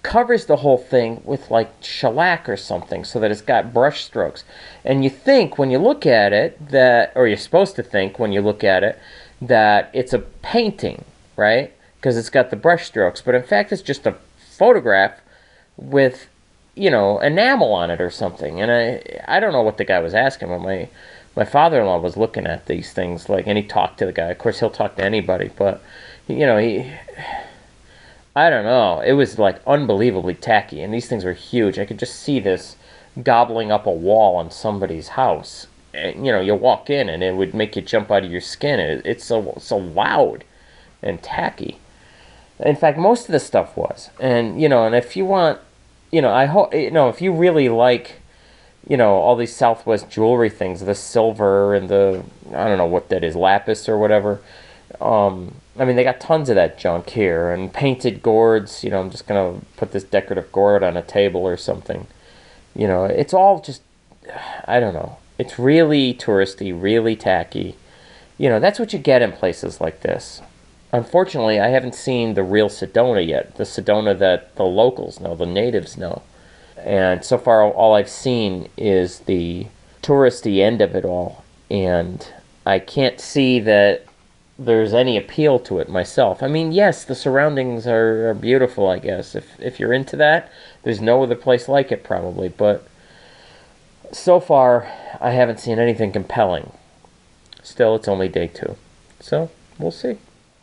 covers the whole thing with like shellac or something so that it's got brush strokes. And you think when you look at it that, or you're supposed to think when you look at it, that it's a painting, right? Because it's got the brush strokes. But in fact, it's just a photograph with, you know, enamel on it or something. And I I don't know what the guy was asking, but my, my father-in-law was looking at these things, like, and he talked to the guy. Of course, he'll talk to anybody, but, you know, he... I don't know. It was like unbelievably tacky, and these things were huge. I could just see this gobbling up a wall on somebody's house. And, you know, you walk in, and it would make you jump out of your skin. It, it's so so loud and tacky. In fact, most of the stuff was. And you know, and if you want, you know, I hope you know if you really like, you know, all these Southwest jewelry things, the silver and the I don't know what that is, lapis or whatever. Um, I mean, they got tons of that junk here, and painted gourds. You know, I'm just gonna put this decorative gourd on a table or something. You know, it's all just, I don't know. It's really touristy, really tacky. You know, that's what you get in places like this. Unfortunately, I haven't seen the real Sedona yet. The Sedona that the locals know, the natives know. And so far, all I've seen is the touristy end of it all, and I can't see that there's any appeal to it myself. I mean, yes, the surroundings are, are beautiful, I guess. If if you're into that, there's no other place like it probably. But so far, I haven't seen anything compelling. Still, it's only day two. So, we'll see.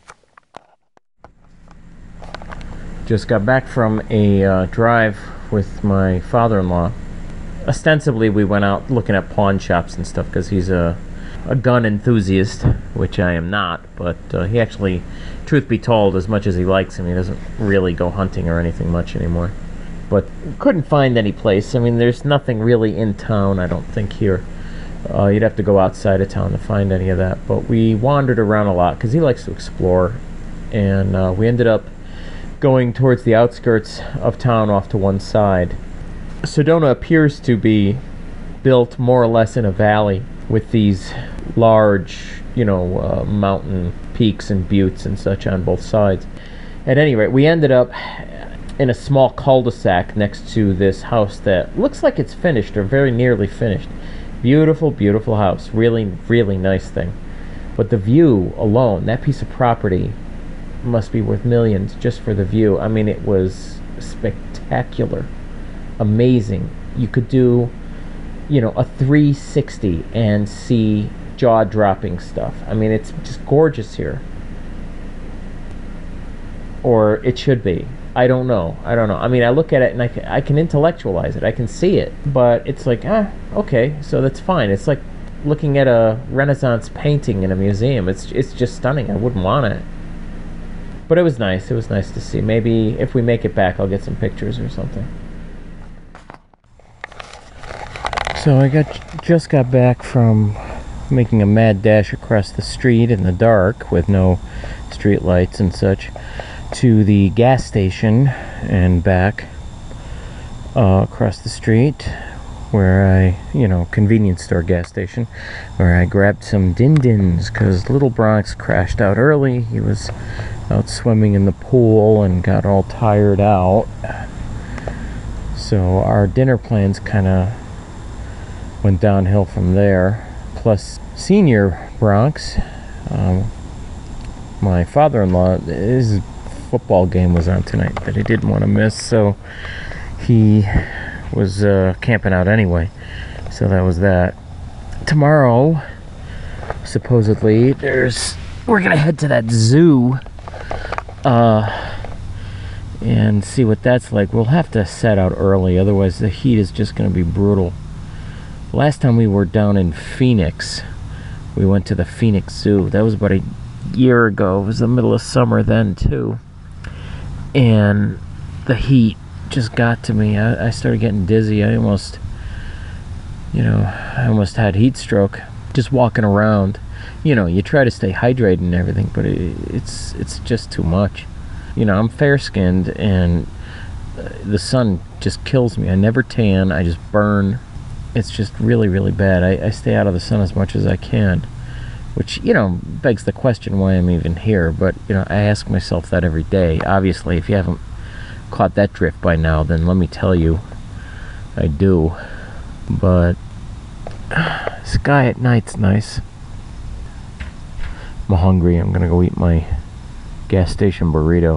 Just got back from a uh, drive with my father-in-law. Ostensibly, we went out looking at pawn shops and stuff because he's a a gun enthusiast, which I am not, but uh, he actually, truth be told, as much as he likes him, he doesn't really go hunting or anything much anymore. But couldn't find any place. I mean, there's nothing really in town, I don't think, here. Uh, you'd have to go outside of town to find any of that. But we wandered around a lot because he likes to explore, and uh, we ended up going towards the outskirts of town off to one side. Sedona appears to be built more or less in a valley with these large, you know, uh, mountain peaks and buttes and such on both sides. At any rate, we ended up in a small cul-de-sac next to this house that looks like it's finished or very nearly finished. Beautiful, beautiful house. Really, really nice thing. But the view alone, that piece of property must be worth millions just for the view. I mean, it was spectacular. Amazing. You could do, you know, a three sixty and see jaw-dropping stuff. I mean, it's just gorgeous here. Or it should be. I don't know. I don't know. I mean, I look at it and I can, I can intellectualize it. I can see it. But it's like, ah, okay, so that's fine. It's like looking at a Renaissance painting in a museum. It's it's just stunning. I wouldn't want it. But it was nice. It was nice to see. Maybe if we make it back, I'll get some pictures or something. So I got just got back from making a mad dash across the street in the dark with no street lights and such to the gas station and back uh, across the street where I, you know, convenience store gas station, where I grabbed some din-dins because little Bronx crashed out early. He was out swimming in the pool and got all tired out. So our dinner plans kind of went downhill from there. Plus, senior Bronx, um, my father-in-law, his football game was on tonight that he didn't want to miss, so he was uh, camping out anyway. So that was that. Tomorrow, supposedly, there's we're gonna head to that zoo uh, and see what that's like. We'll have to set out early, otherwise the heat is just gonna be brutal. Last time we were down in Phoenix, we went to the Phoenix Zoo. That was about a year ago. It was the middle of summer then too, and the heat just got to me. I, I started getting dizzy. I almost, you know, I almost had heat stroke just walking around. You know, you try to stay hydrated and everything, but it, it's it's just too much. You know, I'm fair-skinned, and the sun just kills me. I never tan. I just burn. It's just really, really bad. I, I stay out of the sun as much as I can, which, you know, begs the question why I'm even here. But, you know, I ask myself that every day. Obviously, if you haven't caught that drift by now, then let me tell you, I do. But sky at night's nice. I'm hungry. I'm gonna go eat my gas station burrito.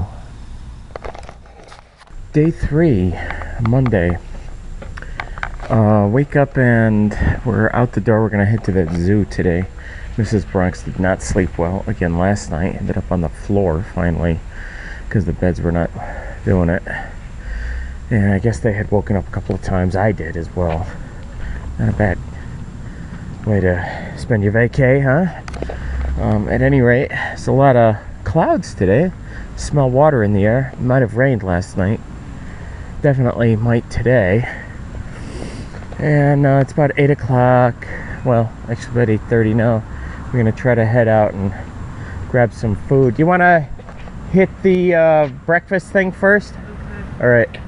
Day three, Monday. Uh, wake up and we're out the door. We're gonna head to the zoo today. Missus Bronx did not sleep well again last night. Ended up on the floor finally because the beds were not doing it. And I guess they had woken up a couple of times. I did as well. Not a bad way to spend your vacay, huh? Um, at any rate, there's a lot of clouds today. Smell water in the air. It might have rained last night. Definitely might today. And uh, it's about eight o'clock. Well, actually about eight thirty now. We're going to try to head out and grab some food. You want to hit the uh, breakfast thing first? Okay. All right.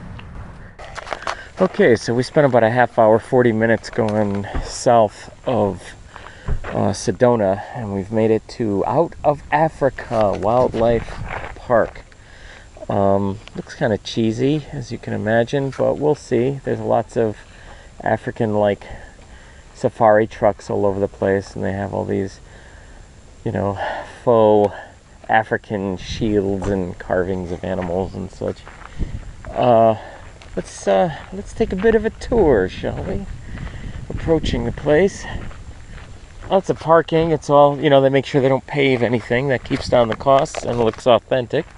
Okay, so we spent about a half hour, forty minutes going south of uh, Sedona, and we've made it to Out of Africa Wildlife Park. Um, looks kind of cheesy, as you can imagine, but we'll see. There's lots of African-like safari trucks all over the place, and they have all these, you know, faux African shields and carvings of animals and such. Uh, let's uh, let's take a bit of a tour, shall we? Approaching the place. Lots of parking. It's all, you know, they make sure they don't pave anything. That keeps down the costs and looks authentic.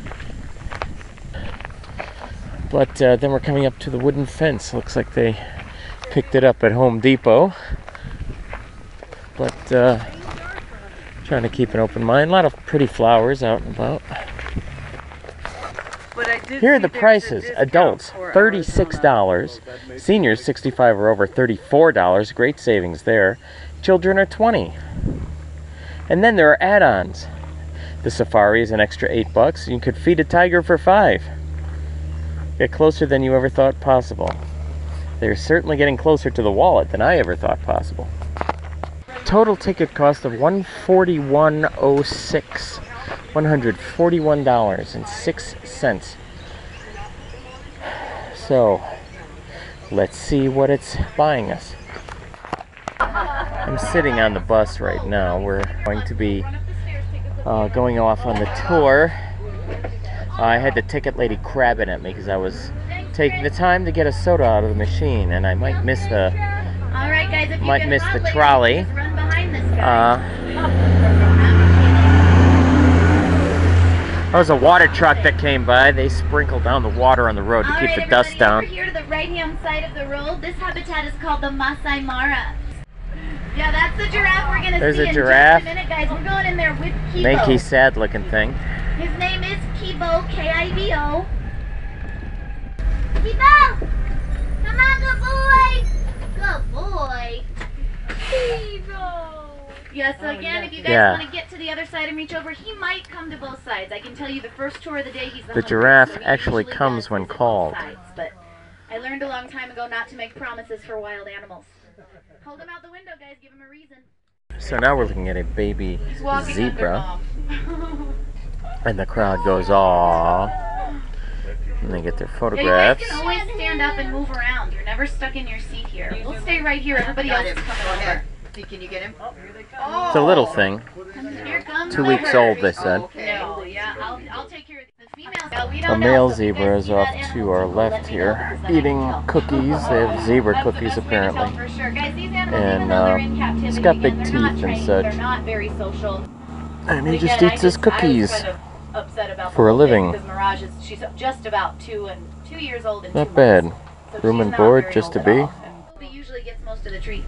But uh, then we're coming up to the wooden fence. Looks like they picked it up at Home Depot. But uh, trying to keep an open mind. A lot of pretty flowers out and about. But I did Here are see the there's a prices. discount Adults, for thirty-six dollars. Seniors, sixty-five or over, thirty-four dollars. Great savings there. Children are twenty dollars. And then there are add-ons. The safari is an extra eight bucks. You could feed a tiger for five. Get closer than you ever thought possible. They're certainly getting closer to the wallet than I ever thought possible. Total ticket cost of one hundred forty-one dollars and oh six cents. one hundred forty-one dollars and six cents. So, let's see what it's buying us. I'm sitting on the bus right now. We're going to be uh, going off on the tour. Uh, I had the ticket lady crabbing at me because I was taking the time to get a soda out of the machine, and I might miss the All right, guys, if you might get miss hot the later, trolley. just run behind this guy. Uh, There was a water truck that came by. They sprinkled down the water on the road to All keep right, the dust everybody, down. Over here to the right-hand side of the road, this habitat is called the Masai Mara. Yeah, that's the giraffe we're gonna There's see a in giraffe. just a minute, guys. We're going in there with Kibo. Manky, sad-looking thing. His name is Kibo, K I B O. Kibo! Come on, good boy! Good boy! Kibo! Yeah, so again, if you guys Yeah. want to get to the other side and reach over, he might come to both sides. I can tell you the first tour of the day, he's the The hunter, giraffe so he actually usually comes does when visit both called. sides, but I learned a long time ago not to make promises for wild animals. Hold him out the window, guys. Give him a reason. So now we're looking at a baby He's walking zebra, under Mom. and the crowd goes, "Aww," and they get their Yeah, you guys photographs. can always stand up and move around. You're never stuck in your seat here. We'll stay right here. Everybody else is coming over. Can you get him? Oh, here they come. It's a little thing. Here comes Two the weeks herd. old, they said. No, yeah, I'll, I'll take care of the females. Yeah, we A don't male know, so if you zebra guys is see off that to animal, our just let left me here, know, 'cause then I eating can tell. cookies. They have zebra That's the cookies best way to tell apparently. for sure. Guys, these animals, And, even though they're uh, in captivity, he's got again, big they're teeth not and trained, such. They're not very social. And he But just again, eats I his just- I was cookies kind of upset about the for a whole thing living. Because Mirage is, she's just about two and two years old and Not two bad. months. So Room she's and not board very just old to at be. all. And he usually gets most of the treats.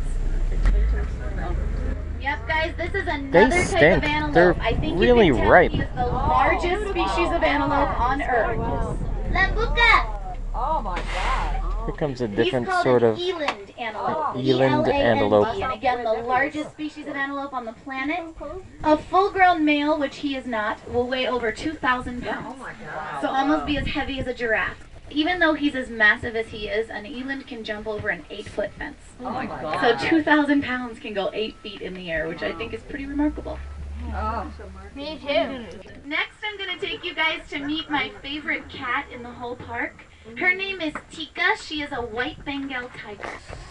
Yep, guys, this is They another type stink. of antelope. They're I think really you can tell ripe. He is the largest species of antelope on Earth. Lambuca. Oh my God. Here comes a He's different called sort an of eland antelope. eland E L A N D. antelope. And again, the largest species of antelope on the planet. A full-grown male, which he is not, will weigh over two thousand pounds. So almost be as heavy as a giraffe. Even though he's as massive as he is, an eland can jump over an eight-foot fence. Oh my God. So two thousand pounds can go eight feet in the air, which I think is pretty remarkable. Me too. Next, I'm going to take you guys to meet my favorite cat in the whole park. Her name is Tika. She is a white Bengal tiger.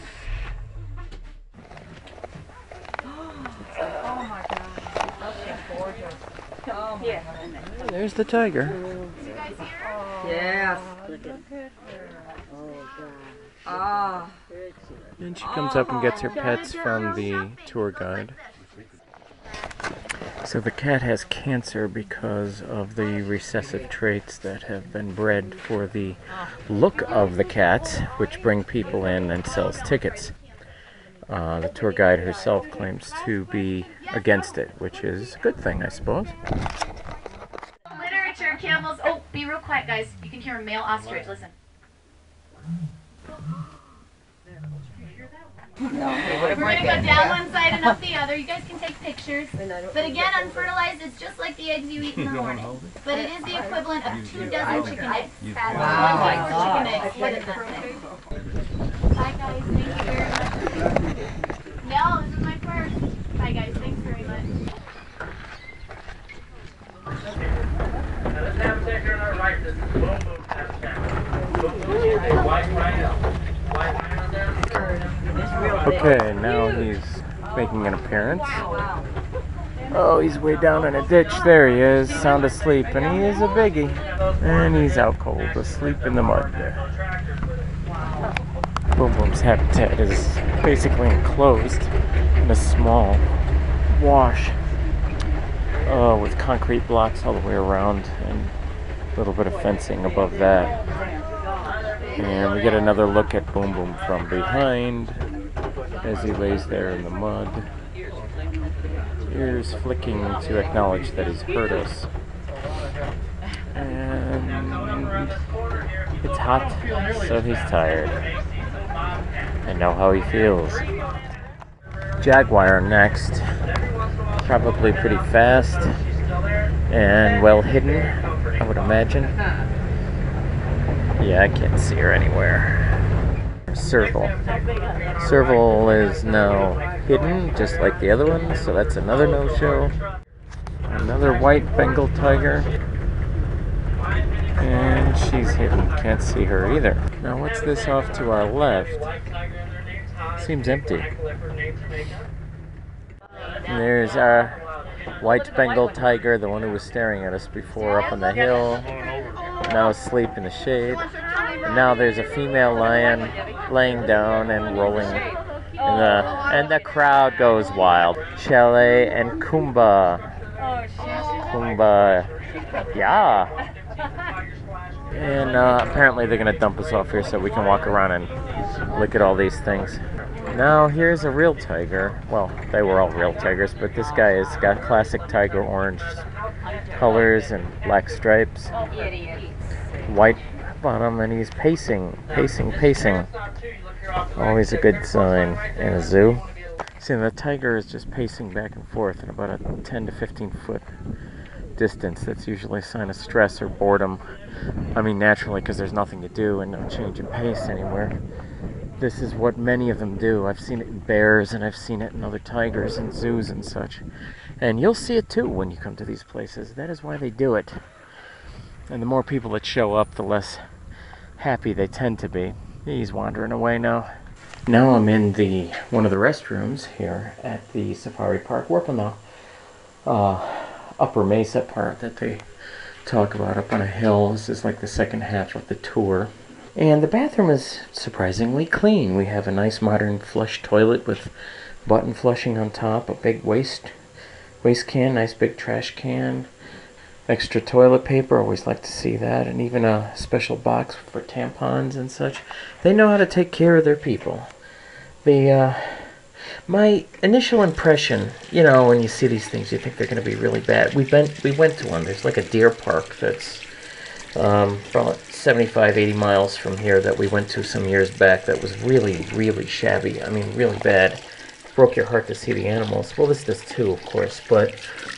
Oh my God. She's gorgeous. Oh my goodness. There's the tiger. Did you guys hear her? Yes. Ah. And she comes up and gets her pets from the tour guide. So the cat has cancer because of the recessive traits that have been bred for the look of the cat, which bring people in and sells tickets. Uh, the tour guide herself claims to be against it, which is a good thing, I suppose. Literature, camels. Oh, be real quiet, guys. You can hear a male ostrich. Listen. We're going to go down one side and up the other. You guys can take pictures. But again, unfertilized is just like the eggs you eat in the morning. But it is the equivalent of two dozen chicken eggs. Wow. One egg for chicken eggs. What is that? Bye, guys. Thank you very much. No, this is my first. Bye, guys. Thanks very much. This habitat here on our right, this is Boom Boom's habitat. Boom Boom is a white rhino. White rhino there. Okay, now he's making an appearance. Oh, he's way down in a ditch. There he is, sound asleep, and he is a biggie. And he's out cold, asleep in the mud there. Boom Boom's habitat is basically enclosed in a small wash uh, with concrete blocks all the way around and a little bit of fencing above that. And we get another look at Boom Boom from behind as he lays there in the mud. Ears flicking to acknowledge that he's heard us. And it's hot, so he's tired. I know how he feels. Jaguar next. Probably pretty fast and well hidden, I would imagine. Yeah, I can't see her anywhere. Serval. Serval is now hidden, just like the other one, so that's another no-show. Another white Bengal tiger. And she's hidden, can't see her either. Now what's this off to our left? Seems empty. And there's our white Bengal tiger, the one who was staring at us before up on the hill, now asleep in the shade. And now there's a female lion laying down and rolling, in the, and the crowd goes wild. Chele and Kumba. Kumba, yeah. And uh, apparently they're gonna dump us off here so we can walk around and look at all these things. Now here's a real tiger. Well, they were all real tigers, but this guy has got classic tiger orange colors and black stripes, white bottom, and he's pacing, pacing, pacing. Always a good sign in a zoo. See, the tiger is just pacing back and forth in about a ten to fifteen foot distance. That's usually a sign of stress or boredom. I mean, naturally, because there's nothing to do and no change in pace anywhere. This is what many of them do. I've seen it in bears, and I've seen it in other tigers and zoos and such. And you'll see it too when you come to these places. That is why they do it. And the more people that show up, the less happy they tend to be. He's wandering away now. Now I'm in the one of the restrooms here at the safari park. We're up on the uh, upper mesa part that they talk about, up on a hill. This is like the second half of the tour. And the bathroom is surprisingly clean. We have a nice modern flush toilet with button flushing on top, a big waste waste can, nice big trash can, extra toilet paper, always like to see that, and even a special box for tampons and such. They know how to take care of their people. The uh, my initial impression, you know, when you see these things, you think they're going to be really bad. We've been, we went to one. There's like a deer park that's um, about seventy-five, eighty miles from here that we went to some years back that was really, really shabby. I mean, really bad. Broke your heart to see the animals. Well, this does too, of course, but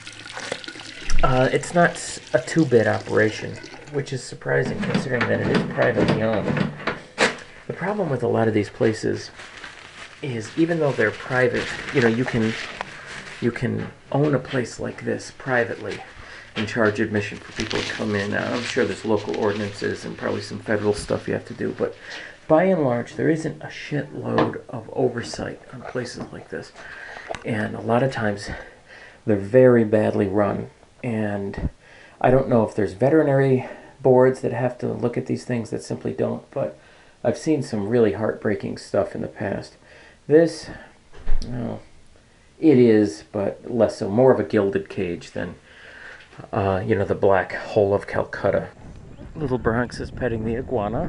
uh, it's not a two-bit operation, which is surprising considering that it is privately owned. The problem with a lot of these places is even though they're private, you know, you can you can own a place like this privately and charge admission for people to come in. Uh, I'm sure there's local ordinances and probably some federal stuff you have to do, but by and large, there isn't a shitload of oversight on places like this. And a lot of times, they're very badly run. And I don't know if there's veterinary boards that have to look at these things that simply don't, but I've seen some really heartbreaking stuff in the past. This, well, it is, but less so. More of a gilded cage than, uh, you know, the black hole of Calcutta. Little Bronx is petting the iguana.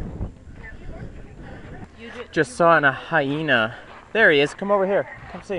Just saw a hyena. There he is. Come over here. Come see.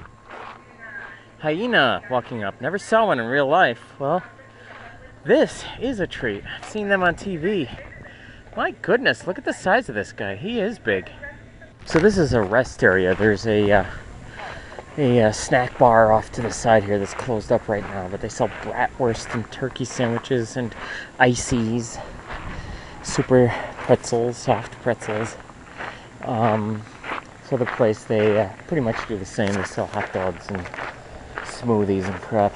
Hyena walking up. Never saw one in real life. Well, this is a treat. I've seen them on T V. My goodness, look at the size of this guy. He is big. So this is a rest area. There's a uh, a uh, snack bar off to the side here that's closed up right now, but they sell bratwurst and turkey sandwiches and ices, super pretzels, soft pretzels. Um, so the place, they uh, pretty much do the same. They sell hot dogs and smoothies and crap.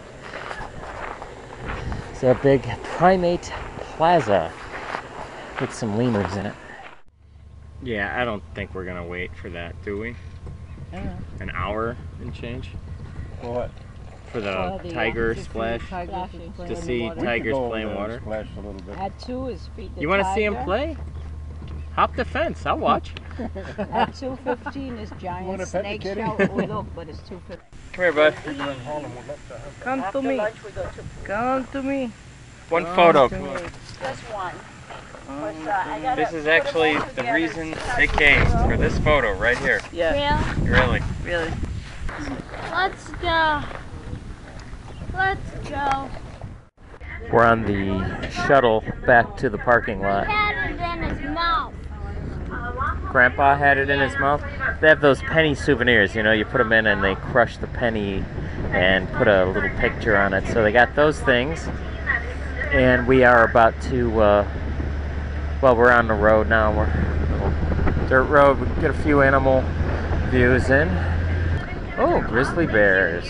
It's a big primate plaza with some lemurs in it. Yeah, I don't think we're gonna wait for that, do we? I don't know. An hour and change? For what? For the Well, the, uh, tiger to see splash? tigers play To in the see water. tigers Go over play in there and water? Splash a little bit. At two is feed the You wanna see him tiger. play? Hop the fence, I'll watch. At two fifteen is giant wanna pet the snake kitty? show. Oh, look, but it's two fifteen. Come here, bud. Come to me. Come to me. One photo. Just one. This is actually the reason they came, for this photo right here. Yeah, Really. really. Let's go. Let's go. We're on the shuttle back to the parking lot. Had it in his mouth. Grandpa had it in his mouth. They have those penny souvenirs, you know, you put them in and they crush the penny and put a little picture on it. So they got those things. And we are about to, uh, well, we're on the road now. We're a little dirt road. We can get a few animal views in. Oh, grizzly bears.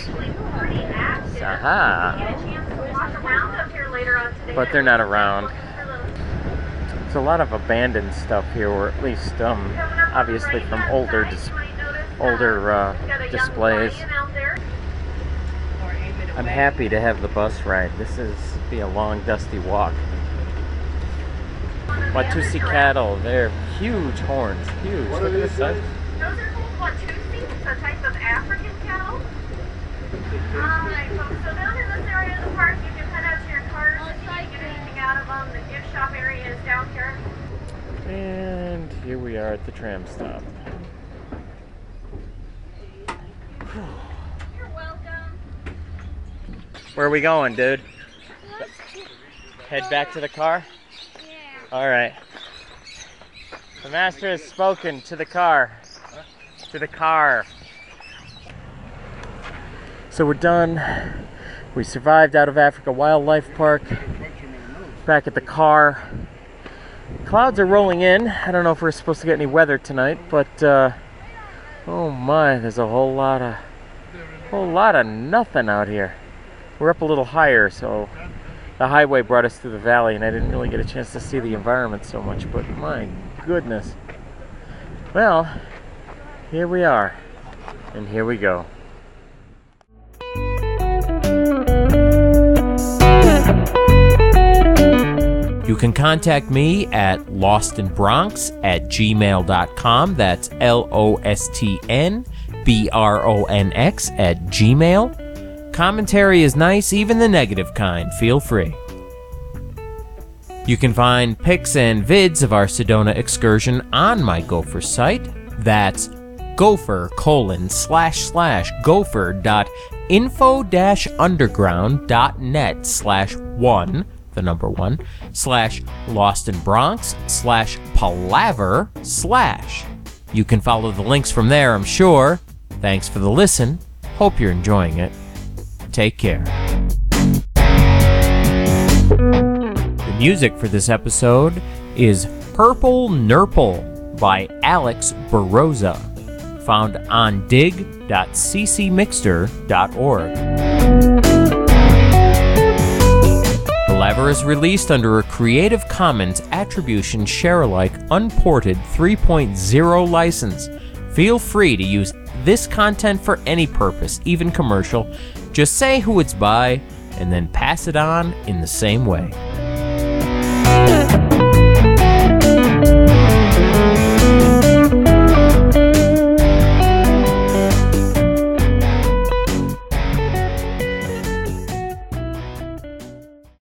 Aha. But they're not around. There's a lot of abandoned stuff here, or at least, um, obviously from older, dis older uh, displays. I'm happy to have the bus ride. This is be a long, dusty walk. Watusi cattle, they're huge horns, huge. Look at this size. Those are called Watusi. It's a type of African cattle. Alright, folks, so down in this area of the park, you can head out to your cars if you can get anything out of them. The gift shop area is down here. And here we are at the tram stop. You're welcome. Where are we going, dude? Head back to the car? Yeah. Alright. The master has spoken to the car. To the car. So we're done. We survived out of Africa Wildlife Park. Back at the car. Clouds are rolling in. I don't know if we're supposed to get any weather tonight, but uh, oh my, there's a whole lot of whole lot of nothing out here. We're up a little higher, so the highway brought us through the valley, and I didn't really get a chance to see the environment so much, but my goodness. Well, here we are, and here we go. You can contact me at lostinbronx at gmail dot com. That's L O S T N B R O N X at Gmail. Commentary is nice, even the negative kind. Feel free. You can find pics and vids of our Sedona excursion on my Gopher site. That's gopher colon slash slash gopher dot info dash underground dot net slash one, the number one, slash Lost in Bronx slash palaver slash. You can follow the links from there, I'm sure. Thanks for the listen. Hope you're enjoying it. Take care. The music for this episode is Purple Nurple by Alex Baroza. found on dig dot c c mixter dot org. The Lever is released under a Creative Commons Attribution Share-alike Unported three point oh license. Feel free to use this content for any purpose, even commercial. Just say who it's by, and then pass it on in the same way.